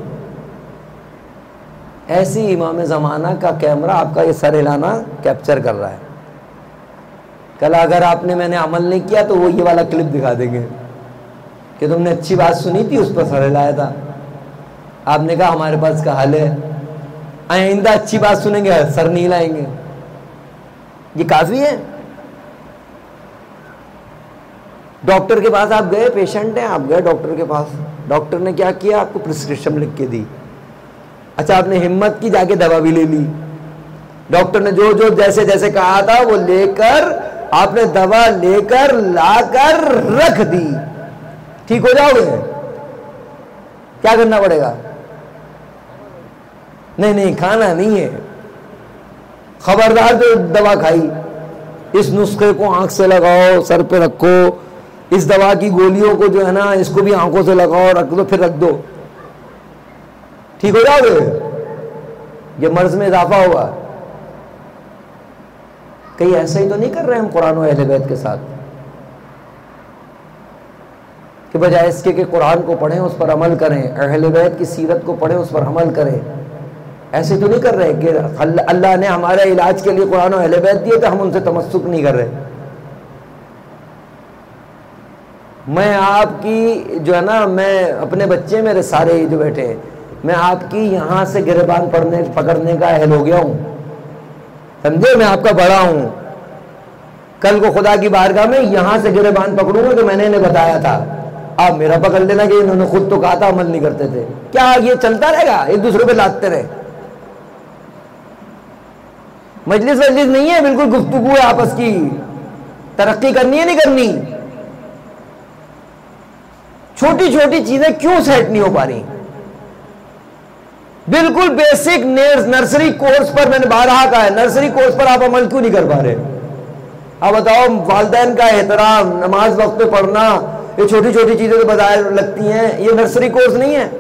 ایسی امام زمانہ کا کیمرہ آپ کا یہ سر ہلانا کیپچر کر رہا ہے. کل اگر آپ نے میں نے عمل نہیں کیا تو وہ یہ والا کلپ دکھا دیں گے کہ تم نے اچھی بات سنی تھی، اس پر سر ہلایا تھا، آپ نے کہا ہمارے پاس کا حل ہے، آئندہ اچھی بات سنیں گے سر نہیں ہلائیں گے. یہ کافی ہے. ڈاکٹر کے پاس آپ گئے، پیشنٹ ہیں، آپ گئے ڈاکٹر کے پاس، ڈاکٹر نے کیا کیا؟ آپ کو پرسکرپشن لکھ کے دی. اچھا آپ نے ہمت کی، جا کے دوا بھی لے لی. ڈاکٹر نے جو جو جیسے جیسے کہا تھا وہ لے کر، آپ نے دوا لے کر لا کر رکھ دی. ٹھیک ہو جاؤ گے؟ کیا کرنا پڑے گا؟ نہیں نہیں کھانا نہیں ہے، خبردار جو دوا کھائی، اس نسخے کو آنکھ سے لگاؤ، سر پہ رکھو، اس دوا کی گولیوں کو جو ہے نا اس کو بھی آنکھوں سے لگاؤ، رکھ دو، پھر رکھ دو. ٹھیک ہو جاؤ گے؟ یہ مرض میں اضافہ ہوا. کہیں ایسا ہی تو نہیں کر رہے ہم قرآن و اہل بیت کے ساتھ کہ بجائے اس کے کہ قرآن کو پڑھیں اس پر عمل کریں، اہل بیت کی سیرت کو پڑھیں اس پر عمل کریں؟ ایسے تو نہیں کر رہے کہ اللہ نے ہمارے علاج کے لیے قرآن و اہل بیت دیے تو ہم ان سے تمسک نہیں کر رہے. میں آپ کی جو ہے نا، میں اپنے بچے میرے سارے جو بیٹھے ہیں، میں آپ کی یہاں سے گریبان پڑھنے پکڑنے کا اہل ہو گیا ہوں، سمجھے؟ میں آپ کا بڑا ہوں. کل کو خدا کی بارگاہ میں یہاں سے گریبان پکڑوں گا کہ میں نے انہیں بتایا تھا، آپ میرا پکڑ لینا کہ انہوں نے خود تو کہا تھا عمل نہیں کرتے تھے. کیا یہ چلتا رہے گا؟ ایک دوسرے پہ لادتے رہے. مجلس وجلس نہیں ہے، بالکل گفتگو ہے آپس کی. ترقی کرنی ہے نہیں کرنی؟ چھوٹی چھوٹی چیزیں کیوں سیٹ نہیں ہو پا رہی؟ بالکل بیسک نرسری کورس پر میں نے بارہا کہا ہے، نرسری کورس پر آپ عمل کیوں نہیں کر پا رہے؟ آپ بتاؤ، والدین کا احترام، نماز وقت پہ پڑھنا، یہ چھوٹی چھوٹی چیزیں تو بظاہر لگتی ہیں، یہ نرسری کورس نہیں ہے.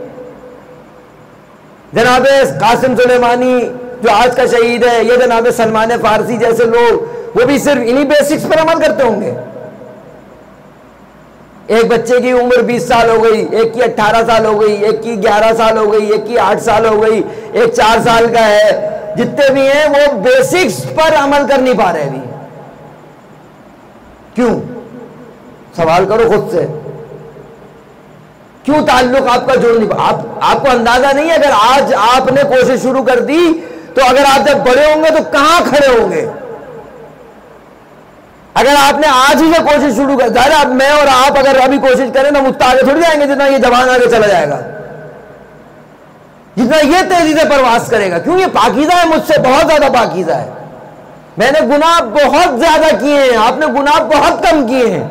جناب قاسم سلیمانی جو آج کا شہید ہے، یہ جناب سلمان فارسی جیسے لوگ، وہ بھی صرف انہی بیسکس پر عمل کرتے ہوں گے. ایک بچے کی عمر بیس سال ہو گئی، ایک کی اٹھارہ سال ہو گئی، ایک کی گیارہ سال ہو گئی، ایک کی آٹھ سال ہو گئی، ایک چار سال کا ہے، جتنے بھی ہیں وہ بیسکس پر عمل کر نہیں پا رہے ابھی. کیوں؟ سوال کرو خود سے. کیوں تعلق آپ کا جڑ نہیں پا؟ آپ آپ کو اندازہ نہیں ہے، اگر آج آپ نے کوشش شروع کر دی تو اگر آپ جب بڑے ہوں گے تو کہاں کھڑے ہوں گے؟ اگر آپ نے آج ہی سے کوشش شروع کر، ظاہر اب میں اور آپ اگر ابھی کوشش کریں تو مجھ آگے تھوڑی جائیں گے جتنا یہ جوان آگے چلا جائے گا، جتنا یہ تیزی سے پرواز کرے گا. کیوں؟ یہ پاکیزہ ہے، مجھ سے بہت زیادہ پاکیزہ ہے. میں نے گناہ بہت زیادہ کیے ہیں، آپ نے گناہ بہت کم کیے ہیں.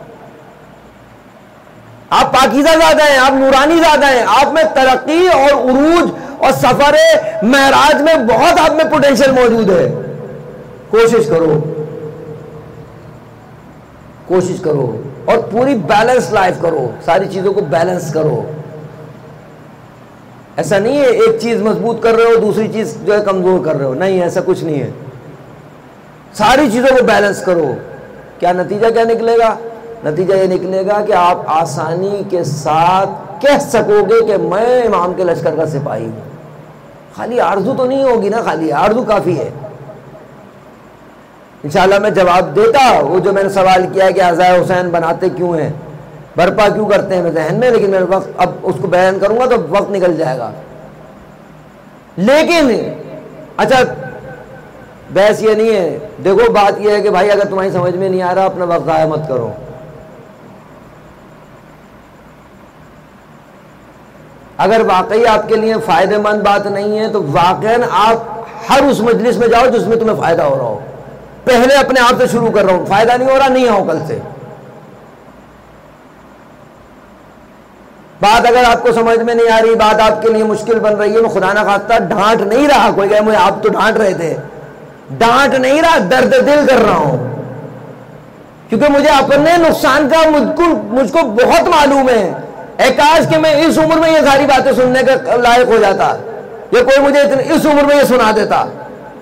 آپ پاکیزہ زیادہ ہیں، آپ نورانی زیادہ ہیں، آپ میں ترقی اور عروج اور سفر معراج میں بہت آپ میں پوٹینشیل موجود ہے. کوشش کرو، کوشش کرو اور پوری بیلنس لائف کرو، ساری چیزوں کو بیلنس کرو. ایسا نہیں ہے ایک چیز مضبوط کر رہے ہو دوسری چیز جو ہے کمزور کر رہے ہو، نہیں، ایسا کچھ نہیں ہے. ساری چیزوں کو بیلنس کرو. کیا نتیجہ کیا نکلے گا؟ نتیجہ یہ نکلے گا کہ آپ آسانی کے ساتھ کہہ سکو گے کہ میں امام کے لشکر کا سپاہی ہوں. خالی آرزو تو نہیں ہوگی نا، خالی آرزو کافی ہے. انشاءاللہ میں جواب دیتا وہ جو میں نے سوال کیا کہ عزائے حسین بناتے کیوں ہیں، برپا کیوں کرتے ہیں ذہن میں، لیکن میرے وقت اب اس کو بیان کروں گا تو وقت نکل جائے گا. لیکن اچھا بحث یہ نہیں ہے، دیکھو بات یہ ہے کہ بھائی اگر تمہاری سمجھ میں نہیں آ رہا اپنا وقت ضائع مت کرو. اگر واقعی آپ کے لیے فائدہ مند بات نہیں ہے تو واقعاً آپ ہر اس مجلس میں جاؤ جس میں تمہیں فائدہ ہو رہا ہو. پہلے اپنے آپ سے شروع کر رہا ہوں، فائدہ نہیں ہو رہا نہیں آؤ کل سے. بات اگر آپ کو سمجھ میں نہیں آ رہی، بات آپ کے لیے مشکل بن رہی ہے، میں خدا نہ خواستہ ڈانٹ نہیں رہا، کوئی کہے مجھے آپ تو ڈانٹ رہے تھے، ڈانٹ نہیں رہا، درد دل کر رہا ہوں. کیونکہ مجھے اپنے نقصان کا مجھ کو بہت معلوم ہے. اے کاش کہ میں اس عمر میں یہ ساری باتیں سننے کا لائق ہو جاتا، یا کوئی مجھے اس عمر میں یہ سنا دیتا.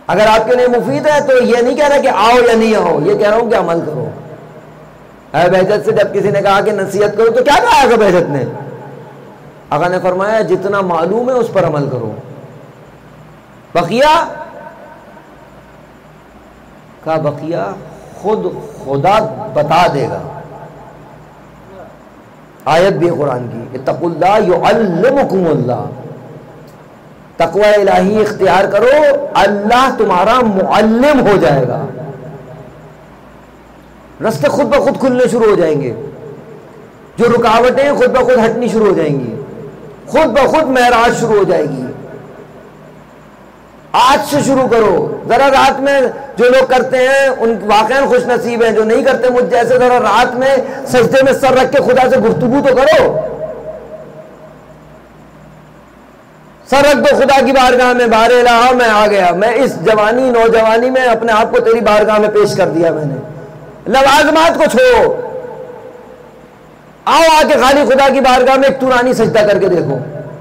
اگر آپ کے لیے مفید ہے تو یہ نہیں کہہ رہا کہ آؤ یا نہیں آؤ، یہ کہہ رہا ہوں کہ عمل کرو۔ اے بہجت سے جب کسی نے کہا کہ نصیحت کرو تو کیا کہا ہے بہجت نے؟ آقا نے فرمایا جتنا معلوم ہے اس پر عمل کرو، بقیہ کا بقیہ خود خدا بتا دے گا۔ آیت بھی قرآن کی، اتقوا اللہ یعلمکم اللہ، تقوی الہی اختیار کرو، اللہ تمہارا معلم ہو جائے گا۔ راستے خود بخود کھلنے شروع ہو جائیں گے، جو رکاوٹیں خود بخود ہٹنی شروع ہو جائیں گی، خود بخود معراج شروع ہو جائے گی۔ آج سے شروع کرو، ذرا رات میں جو لوگ کرتے ہیں ان واقعاً خوش نصیب ہیں، جو نہیں کرتے مجھ جیسے ذرا رات میں سجدے میں سر رکھ کے خدا سے گفتگو تو کرو، سر رکھ دو خدا کی بارگاہ میں، بار الہ میں آ گیا، میں اس جوانی نوجوانی میں اپنے آپ کو تیری بارگاہ میں پیش کر دیا، میں نے لوازمات کو چھوڑو، آؤ آ کے خالی خدا کی بارگاہ میں ایک طولانی سجدہ کر کے دیکھو۔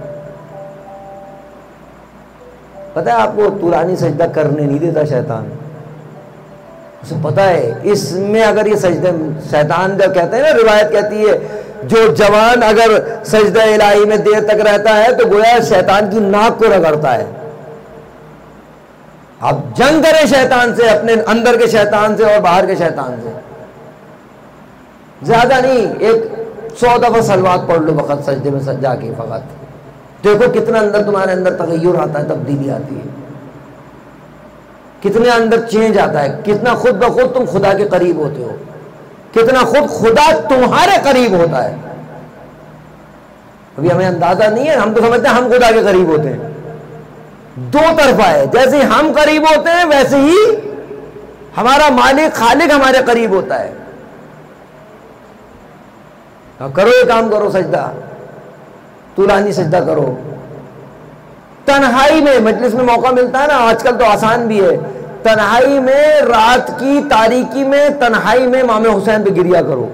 پتہ ہے آپ کو طولانی سجدہ کرنے نہیں دیتا شیطان، اسے پتہ ہے اس میں اگر یہ سجدہ، شیطان جب کہتے ہیں نا، روایت کہتی ہے جو جوان اگر سجدہ الہی میں دیر تک رہتا ہے تو گویا شیطان کی ناک کو رگڑتا ہے۔ آپ جنگ کریں شیطان سے، اپنے اندر کے شیطان سے اور باہر کے شیطان سے، زیادہ نہیں، ایک سو دفعہ صلوات پڑھ لو وقت سجدے میں جا کے، فقط دیکھو کتنا اندر تمہارے اندر تغیر آتا ہے، تبدیلی آتی ہے، کتنے اندر چینج آتا ہے، کتنا خود بخود تم خدا کے قریب ہوتے ہو، کتنا خود خدا تمہارے قریب ہوتا ہے۔ ابھی ہمیں اندازہ نہیں ہے، ہم تو سمجھتے ہیں ہم خدا کے قریب ہوتے ہیں، دو طرفہ ہے، جیسے ہم قریب ہوتے ہیں ویسے ہی ہمارا مالک خالق ہمارے قریب ہوتا ہے۔ کرو یہ کام، کرو سجدہ، طولانی سجدہ کرو، تنہائی میں، مجلس میں موقع ملتا ہے نا، آج کل تو آسان بھی ہے، تنہائی میں رات کی تاریکی میں تنہائی میں امام حسین پہ گریا کرو،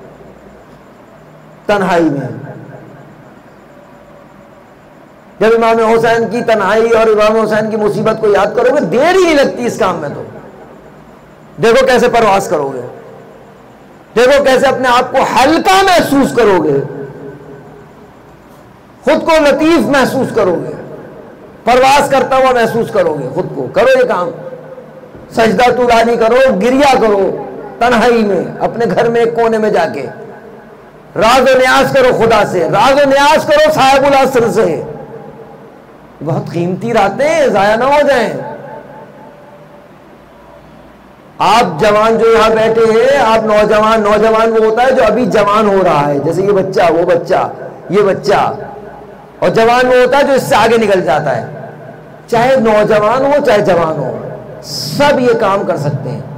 تنہائی میں جب امام حسین کی تنہائی اور امام حسین کی مصیبت کو یاد کرو گے، دیر ہی نہیں لگتی اس کام میں، تو دیکھو کیسے پرواز کرو گے، دیکھو کیسے اپنے آپ کو ہلکا محسوس کرو گے، خود کو لطیف محسوس کرو گے، پرواز کرتا ہوا محسوس کرو گے خود کو۔ کرو یہ کام، سجدہ طولانی کرو، گریا کرو تنہائی میں، اپنے گھر میں ایک کونے میں جا کے راز و نیاز کرو خدا سے، راز و نیاز کرو صاحب العصر سے۔ بہت قیمتی راتیں ضائع نہ ہو جائیں۔ آپ جوان جو یہاں بیٹھے ہیں، آپ نوجوان، نوجوان وہ ہوتا ہے جو ابھی جوان ہو رہا ہے، جیسے یہ بچہ، وہ بچہ، یہ بچہ، اور جوان وہ ہوتا ہے جو اس سے آگے نکل جاتا ہے۔ چاہے نوجوان ہو چاہے جوان ہو، سب یہ کام کر سکتے ہیں۔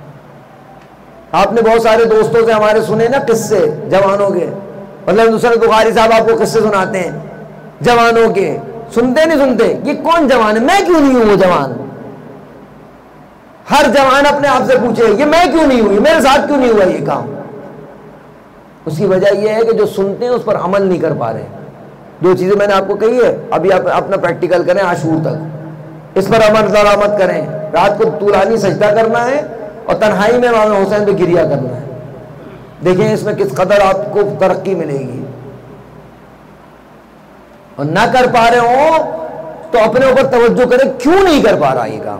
آپ نے بہت سارے دوستوں سے ہمارے سنے نا قصے جوانوں کے، مطلب نصرت بخاری صاحب آپ کو قصے سناتے ہیں جوانوں کے، سنتے نہیں سنتے؟ یہ کون جوان ہے؟ میں کیوں نہیں ہوں وہ جوان؟ ہر جوان اپنے آپ سے پوچھے یہ میں کیوں نہیں ہوں، میرے ساتھ کیوں نہیں ہوا یہ کام؟ اس کی وجہ یہ ہے کہ جو سنتے ہیں اس پر عمل نہیں کر پا رہے۔ جو چیزیں میں نے آپ کو کہی ہے ابھی آپ اپنا پریکٹیکل کریں عاشور تک، اس پر عمل درآمد کریں۔ رات کو طولانی سجدہ کرنا ہے اور تنہائی میں امام حسین پہ گریا کرنا ہے، دیکھیں اس میں کس قدر آپ کو ترقی ملے گی۔ اور نہ کر پا رہے ہوں تو اپنے اوپر توجہ کریں، کیوں نہیں کر پا رہا یہ کام۔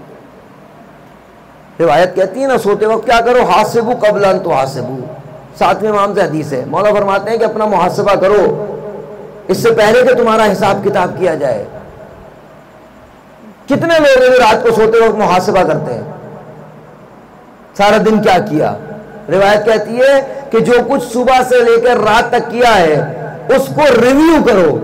روایت کہتی ہے نا، سوتے وقت کیا کرو، حاسبو قبل ان تحاسبو، ساتویں امام سے حدیث ہے، مولا فرماتے ہیں کہ اپنا محاسبہ کرو اس سے پہلے کہ تمہارا حساب کتاب کیا جائے۔ کتنے لوگ ہیں رات کو سوتے وقت محاسبہ کرتے ہیں، سارا دن کیا کیا۔ روایت کہتی ہے کہ جو کچھ صبح سے لے کر رات تک کیا ہے اس کو ریویو کرو۔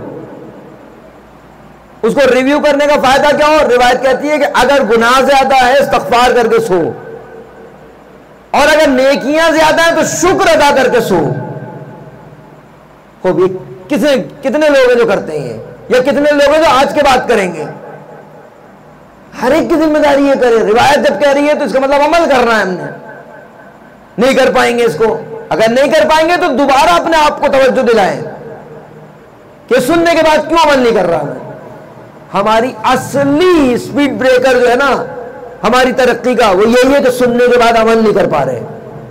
اس کو ریویو کرنے کا فائدہ کیا ہو؟ روایت کہتی ہے کہ اگر گناہ زیادہ ہے استغفار کر کے سو، اور اگر نیکیاں زیادہ ہیں تو شکر ادا کر کے سو۔ خوب، یہ کتنے کتنے لوگ ہیں جو کرتے ہیں، یا کتنے لوگ ہیں جو آج کے بعد کریں گے؟ ہر ایک کی ذمہ داری یہ کرے۔ روایت جب کہہ رہی ہے تو اس کا مطلب عمل کرنا ہے ہم نے۔ نہیں کر پائیں گے اس کو، اگر نہیں کر پائیں گے تو دوبارہ اپنے آپ کو توجہ دلائیں کہ سننے کے بعد کیوں عمل نہیں کر رہا میں۔ ہماری اصلی اسپیڈ بریکر جو ہے نا ہماری ترقی کا، وہ یہی ہے کہ سننے کے بعد عمل نہیں کر پا رہے.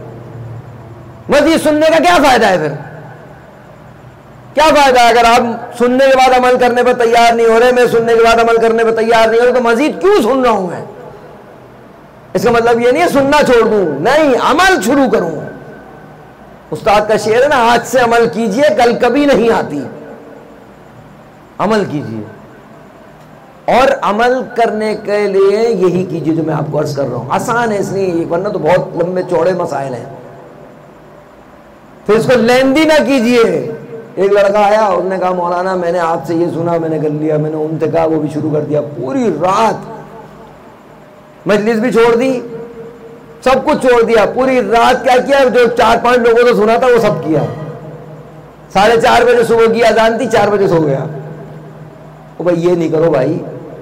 مزید سننے کا کیا فائدہ ہے پھر؟ کیا فائدہ ہے اگر آپ سننے کے بعد عمل کرنے پر تیار نہیں ہو رہے؟ میں سننے کے بعد عمل کرنے پر تیار نہیں ہو رہا تو مزید کیوں سن رہا ہوں میں؟ اس کا مطلب یہ نہیں ہے سننا چھوڑ دوں، نہیں، عمل شروع کروں. استاد کا شعر ہے نا، آج سے عمل کیجئے کل کبھی نہیں آتی. عمل کیجئے، اور عمل کرنے کے لیے یہی کیجئے جو میں آپ کو عرض کر رہا ہوں. آسان ہے اس لیے، ورنہ تو بہت لمبے چوڑے مسائل ہیں. پھر اس کو لیندی نہ کیجئے. ایک لڑکا آیا، اس نے کہا مولانا میں نے آپ سے یہ سنا، میں نے کر لیا، میں نے ان سے کہا، وہ بھی شروع کر دیا. پوری رات مجلس بھی چھوڑ دی، سب کچھ چھوڑ دیا. پوری رات کیا کیا؟ جو چار پانچ لوگوں سے سنا تھا وہ سب کیا. ساڑھے چار بجے صبح کی اذان تھی، چار بجے سو گیا. وہ بھائی یہ نہیں کرو بھائی،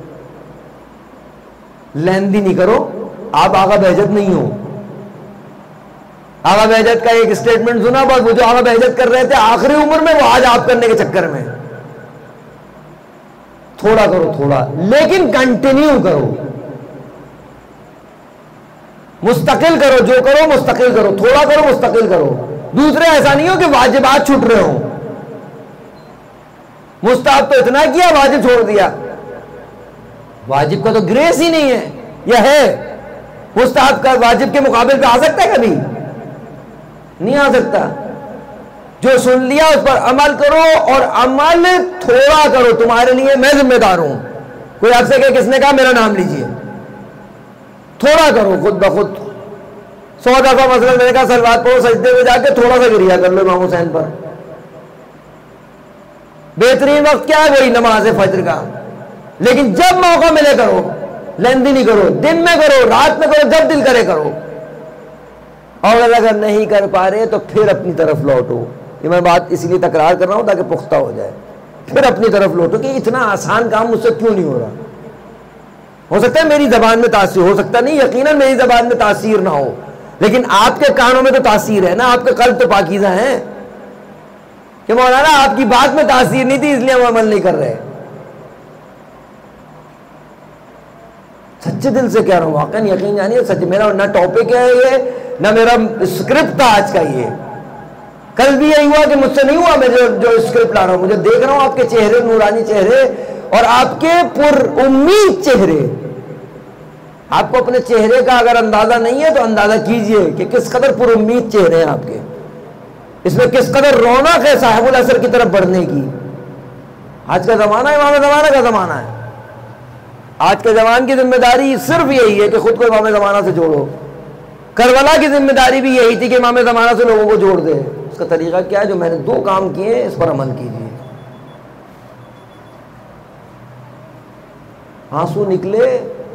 لیندی نہیں کرو. آپ آغا بہجت نہیں ہو. آغا بہجت کا ایک اسٹیٹمنٹ سنا، بس وہ جو آغا بہجت کر رہے تھے آخری عمر میں، وہ آج آپ کرنے کے چکر میں. تھوڑا کرو تھوڑا، لیکن کنٹینیو کرو، مستقل کرو. جو کرو مستقل کرو، تھوڑا کرو مستقل کرو. دوسرے ایسا نہیں ہو کہ واجبات چھوٹ رہے ہوں. مستحب تو اتنا کیا، واجب چھوڑ دیا. واجب کا تو گریس ہی نہیں ہے. یہ ہے مستحب کا واجب کے مقابل پہ آ سکتا ہے؟ کبھی نہیں آ سکتا. جو سن لیا اس پر عمل کرو، اور عمل تھوڑا کرو. تمہارے لیے میں ذمہ دار ہوں. کوئی آپ سے کہ کس نے کہا میرا نام لیجئے؟ تھوڑا کرو خود بخود. سو دفعہ مثلا میں نے کہا سلوات پڑھو، سجدے میں جا کے تھوڑا سا گریا کر لو امام حسین پر. بہترین وقت کیا ہے؟ وہی نماز فجر کا. لیکن جب موقع ملے کرو، لیندی نہیں کرو. دن میں کرو، رات میں کرو، جب دل کرے کرو. اور اگر نہیں کر پا رہے تو پھر اپنی طرف لوٹو. یہ میں بات اس لیے تکرار کر رہا ہوں تاکہ پختہ ہو جائے. پھر اپنی طرف لوٹو کہ اتنا آسان کام مجھ سے کیوں نہیں ہو رہا. ہو سکتا ہے میری زبان میں تاثیر، ہو سکتا نہیں، یقیناً میری زبان میں تاثیر نہ ہو، لیکن آپ کے کانوں میں تو تاثیر ہے نا. آپ کے قلب تو پاکیزہ ہیں کہ مولانا آپ کی بات میں تاثیر نہیں تھی اس لیے ہم عمل نہیں کر رہے. سچے دل سے کہہ رہا ہوں، واقعاً یقین جانیے سچ. میرا نہ ٹاپک ہے یہ، نہ میرا اسکرپٹ تھا آج کا یہ. کل بھی یہی ہوا کہ مجھ سے نہیں ہوا. میں جو جو اسکرپٹ لا رہا ہوں، مجھے دیکھ رہا ہوں آپ کے چہرے، نورانی چہرے، اور آپ کے پر امید چہرے. آپ کو اپنے چہرے کا اگر اندازہ نہیں ہے تو اندازہ کیجئے کہ کس قدر پر امید چہرے ہیں آپ کے. اس میں کس قدر رونق ہے صاحب العصر کی طرف بڑھنے کی. آج کا زمانہ امام زمانہ کا زمانہ ہے. آج کے زمان کی ذمہ داری صرف یہی ہے کہ خود کو امام زمانہ سے جوڑو. کربلا کی ذمہ داری بھی یہی تھی کہ امام زمانہ سے لوگوں کو جوڑ دے. اس کا طریقہ کیا ہے؟ جو میں نے دو کام کیے اس پر عمل کیجیے. آنسو نکلے،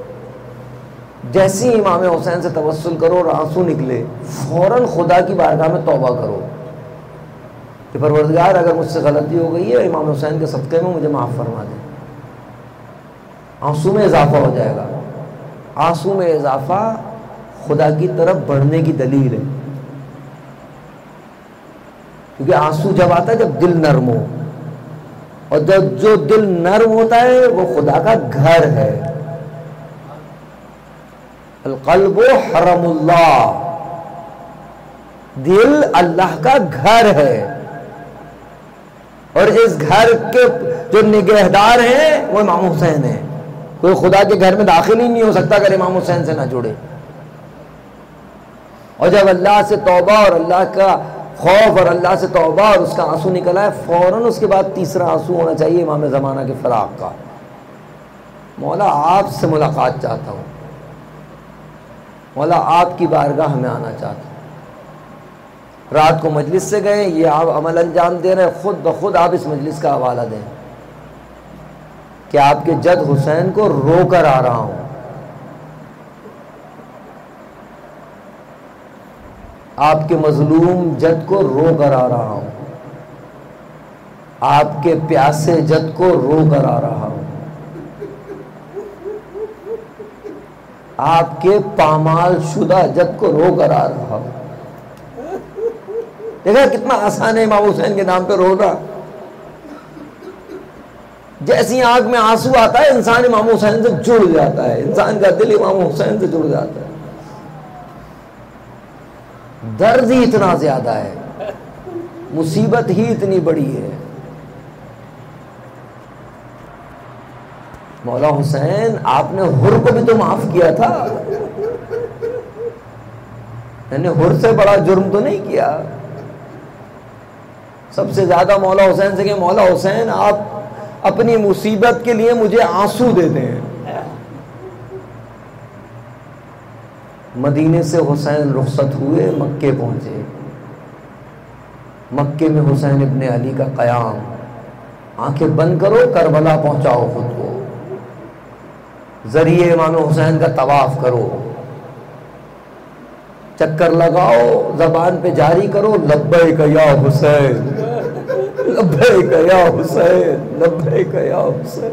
جیسی امام حسین سے توسل کرو اور آنسو نکلے، فوراً خدا کی بارگاہ میں توبہ کرو کہ پروردگار اگر مجھ سے غلطی ہو گئی ہے امام حسین کے صدقے میں مجھے معاف فرما دے. آنسو میں اضافہ ہو جائے گا. آنسو میں اضافہ خدا کی طرف بڑھنے کی دلیل ہے. کیونکہ آنسو جب آتا ہے جب دل نرم ہو، اور جب جو دل نرم ہوتا ہے وہ خدا کا گھر ہے. القلب حرم اللہ، دل اللہ کا گھر ہے. اور اس گھر کے جو نگہدار ہیں وہ امام حسین ہیں. کوئی خدا کے گھر میں داخل ہی نہیں ہو سکتا اگر امام حسین سے نہ جڑے. اور جب اللہ سے توبہ اور اللہ کا خوف اور اللہ سے توبہ اور اس کا آنسو نکلا ہے، فوراً اس کے بعد تیسرا آنسو ہونا چاہیے امام زمانہ کے فراق کا. مولا آپ سے ملاقات چاہتا ہوں، مولا آپ کی بارگاہ میں آنا چاہتا ہوں. رات کو مجلس سے گئے، یہ آپ عمل انجام دے رہے، خود بخود آپ اس مجلس کا حوالہ دیں کہ آپ کے جد حسین کو رو کر آ رہا ہوں. آپ کے مظلوم جد کو رو کر آ رہا ہوں. آپ کے پیاسے جد کو رو کر آ رہا ہوں. آپ کے پامال شدہ جد کو رو کر آ رہا ہوں. دیکھا کتنا آسان ہے امام حسین کے نام پہ رونا. جیسی آنکھ میں آنسو آتا ہے انسان امام حسین سے جڑ جاتا ہے، انسان کا دل امام حسین سے جڑ جاتا ہے، درد ہی اتنا زیادہ ہے، مصیبت ہی اتنی بڑی ہے۔ مولا حسین آپ نے حر کو بھی تو معاف کیا تھا، یعنی حر سے بڑا جرم تو نہیں کیا۔ سب سے زیادہ مولا حسین سے کہ مولا حسین آپ اپنی مصیبت کے لیے مجھے آنسو دیتے ہیں۔ مدینے سے حسین رخصت ہوئے، مکے پہنچے، مکے میں حسین ابن علی کا قیام، آنکھیں بند کرو کربلا پہنچاؤ خود کو، ذریعے امام حسین کا طواف کرو، چکر لگاؤ، زبان پہ جاری کرو لبیک یا حسین، لبیک یا حسین، لبیک یا حسین۔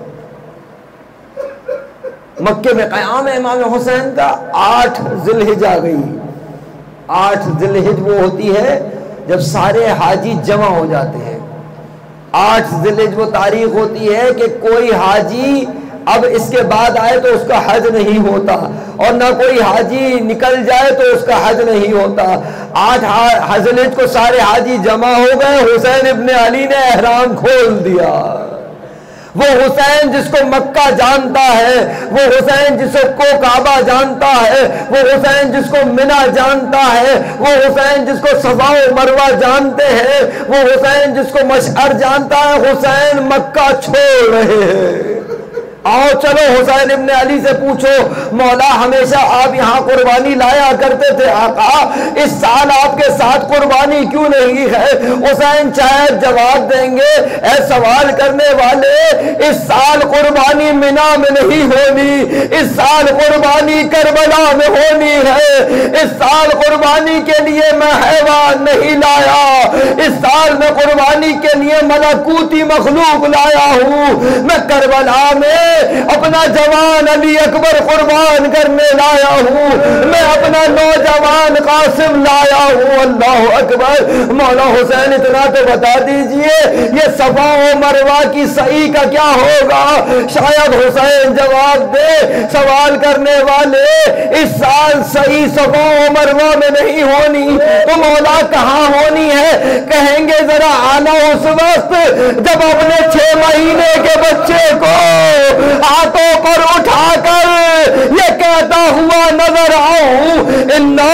مکے میں قیام ہے امام حسین کا، آٹھ ذی الحج آ گئی۔ آٹھ ذی الحج وہ ہوتی ہے جب سارے حاجی جمع ہو جاتے ہیں۔ آٹھ ذی الحج وہ تاریخ ہوتی ہے کہ کوئی حاجی اب اس کے بعد آئے تو اس کا حج نہیں ہوتا، اور نہ کوئی حاجی نکل جائے تو اس کا حج نہیں ہوتا۔ آٹھ ذی الحج کو سارے حاجی جمع ہو گئے، حسین ابن علی نے احرام کھول دیا۔ وہ حسین جس کو مکہ جانتا ہے، وہ حسین جس کو کعبہ جانتا ہے، وہ حسین جس کو منی جانتا ہے، وہ حسین جس کو صفا و مروہ جانتے ہیں، وہ حسین جس کو مشعر جانتا ہے، حسین مکہ چھوڑ رہے ہیں۔ آؤ چلو حسین ابن علی سے پوچھو، مولا ہمیشہ آپ یہاں قربانی لایا کرتے تھے، آقا اس سال آپ کے ساتھ قربانی کیوں نہیں ہے؟ حسین شاید جواب دیں گے، اے سوال کرنے والے، اس سال قربانی مینا میں نہیں ہونی، اس سال قربانی کربلا میں ہونی ہے، اس سال قربانی کے لیے میں حیوان نہیں لایا، اس سال میں قربانی کے لیے ملکوتی مخلوق لایا ہوں، میں کربلا میں اپنا جوان علی اکبر قربان کرنے لایا ہوں، میں اپنا نوجوان قاسم لایا ہوں۔ اللہ اکبر۔ مولا حسین اتنا تو بتا دیجئے یہ صفا و مروہ کی سعی کا کیا ہوگا؟ شاید حسین جواب دے، سوال کرنے والے اس سال سعی صفا و مروہ میں نہیں ہونی تو مولا کہاں ہونی ہے؟ کہیں گے ذرا آنا اس وقت جب اپنے چھ مہینے کے بچے کو ہاتھوں پر اٹھا کر یہ کہتا ہوا نظر آؤں، انا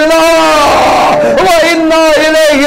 للہ و انا الیہ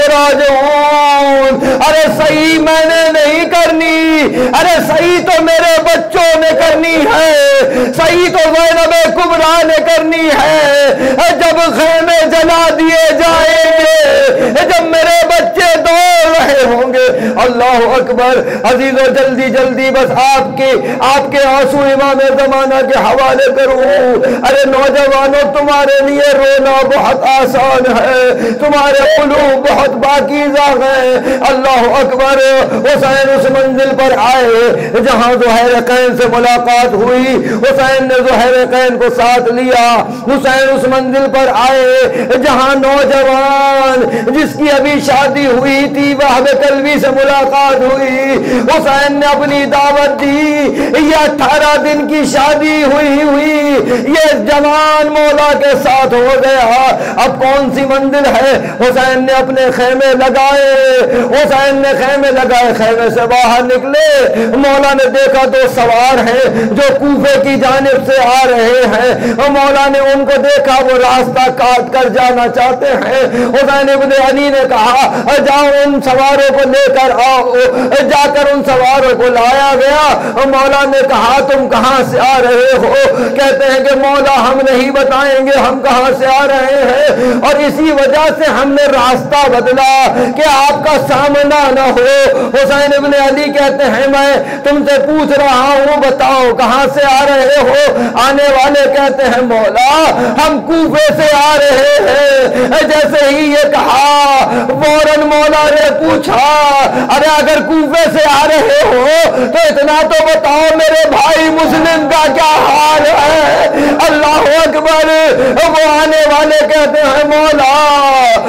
راجعون۔ ارے صحیح میں نے نہیں کرنی، ارے صحیح تو میرے بچوں نے کرنی ہے، صحیح تو زینب کبریٰ نے کرنی ہے۔ جب خیمے جلا دیے جائیں گے، جب میرے بچے دوڑ رہے ہوں گے، اللہ اکبر۔ عزیزو جلدی جلدی بس آپ کے آپ کے آنسو امام زمانہ کے حوالے کروں۔ ارے نوجوانوں تمہارے لیے رونا بہت آسان ہے، تمہارے قلوب بہت باکیزہ ہیں۔ اللہ اکبر۔ حسین اس منزل پر آئے جہاں زہیرقین سے ملاقات ہوئی، حسین نے زہیرقین کو ساتھ لیا۔ حسین اس منزل پر آئے جہاں نوجوان جس کی ابھی شادی ہوئی تھی وہب کلبی سے ملاقات ہوئی، حسین نے اپنی دعوت دی۔ یہ اٹھارہ دن کی شادی ہوئی ہوئی یہ جوان مولا کے ساتھ ہو گیا، اب کون سی منزل ہے؟ حسین نے اپنے خیمے لگائے، حسین نے خیمے لگائے، خیمے سے باہر نکلے، مولا نے دیکھا دو سوار ہیں جو کوفے کی جانب سے آ رہے ہیں، مولا نے ان کو دیکھا وہ راستہ کاٹ کر جانا چاہتے ہیں۔ حسین ابن علی نے کہا جاؤ ان سواروں کو لے کر آؤ، جا کر ان سواروں کو لایا گیا۔ مولا نے کہا تم کہاں سے آ رہے ہو؟ کہتے ہیں کہ مولا ہم نہیں بتائیں گے ہم کہاں سے آ رہے ہیں، اور اسی وجہ سے ہم نے راستہ بدلا کہ آپ کا سامنا نہ ہو۔ حسین ابن علی کہتے ہیں میں تم سے پوچھ رہا ہوں بتاؤ کہاں سے آ رہے ہو؟ آنے والے کہتے ہیں مولا ہم کوفے سے آ رہے ہیں۔ جیسے ہی یہ کہا فوراً مولا نے پوچھا ارے اگر کوفے سے آ رہے ہو تو اتنا تو بتاؤ میرے بھائی مسلم کا کیا حال ہے؟ اللہ اکبر۔ وہ آنے والے کہتے ہیں مولا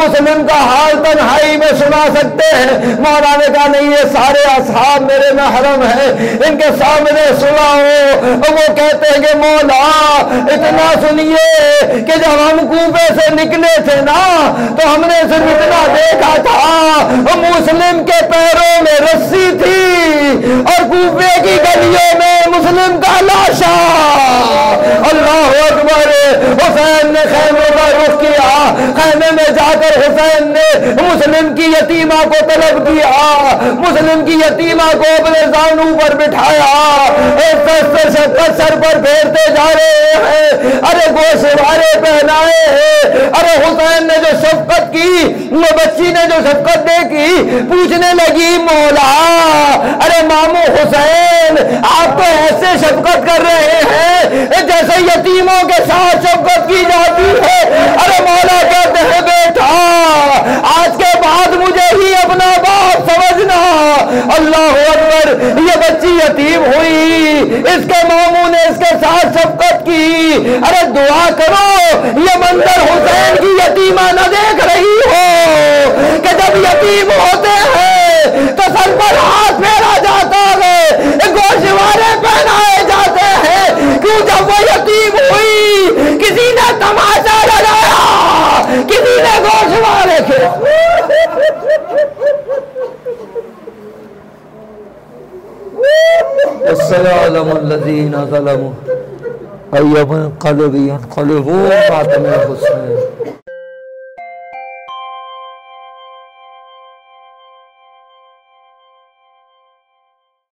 مسلم کا حال تنہائی میں سنا سکتے ہیں؟ مولا نے کہا نہیں، یہ سارے اصحاب میرے محرم ہیں، ان کے سامنے سناؤ۔ وہ کہتے ہیں کہ مولا اتنا سنیے کہ جب ہم کوفے سے نکلے تھے نا تو ہم نے صرف اتنا دیکھا تھا، مسلم کے پیروں میں رسی تھی اور کوفے کی گلیوں میں مسلم کا لاشا۔ اللہ اکبر۔ حسین نے خیمے پر رخ کیا، خیمے میں جا کر حسین نے مسلم کی یتیمہ کو طلب کیا، مسلم کی یتیمہ کو اپنے زانو پر بٹھایا، ایک شفقت سر پر پھیرتے جا رہے ہیں، ارے گوشوارے پہنائے ہیں۔ ارے حسین نے جو شفقت کی، وہ بچی نے جو شفقت دیکھی، پوچھنے لگی مولا، ارے مامو حسین آپ تو ایسے شفقت کر رہے ہیں جیسے یتیموں کے ساتھ شفقت کی جاتی ہے۔ ارے مولا کہتے ہیں بیٹا آج کے بعد مجھے ہی اپنا باپ سمجھنا۔ اللہ اکبر۔ یہ بچی یتیم ہوئی، اس کے ماموں نے اس کے ساتھ شفقت کی۔ ارے دعا کرو یہ منظر حسین کی یتیمہ نہ دیکھ رہی ہو کہ جب یتیم ہوتے ہیں تو سر پر ہاتھ پھیرا جاتا ہے، گوشوارے پہنائے جاتے ہیں۔ کیوں جب وہ یتیم ہوئی کسی نے تماشا لگایا، کسی نے گوشوارے کھیلا۔ السلام الذین ظلموا ایما انقلبوا انقلبوا فاطمہ حسین۔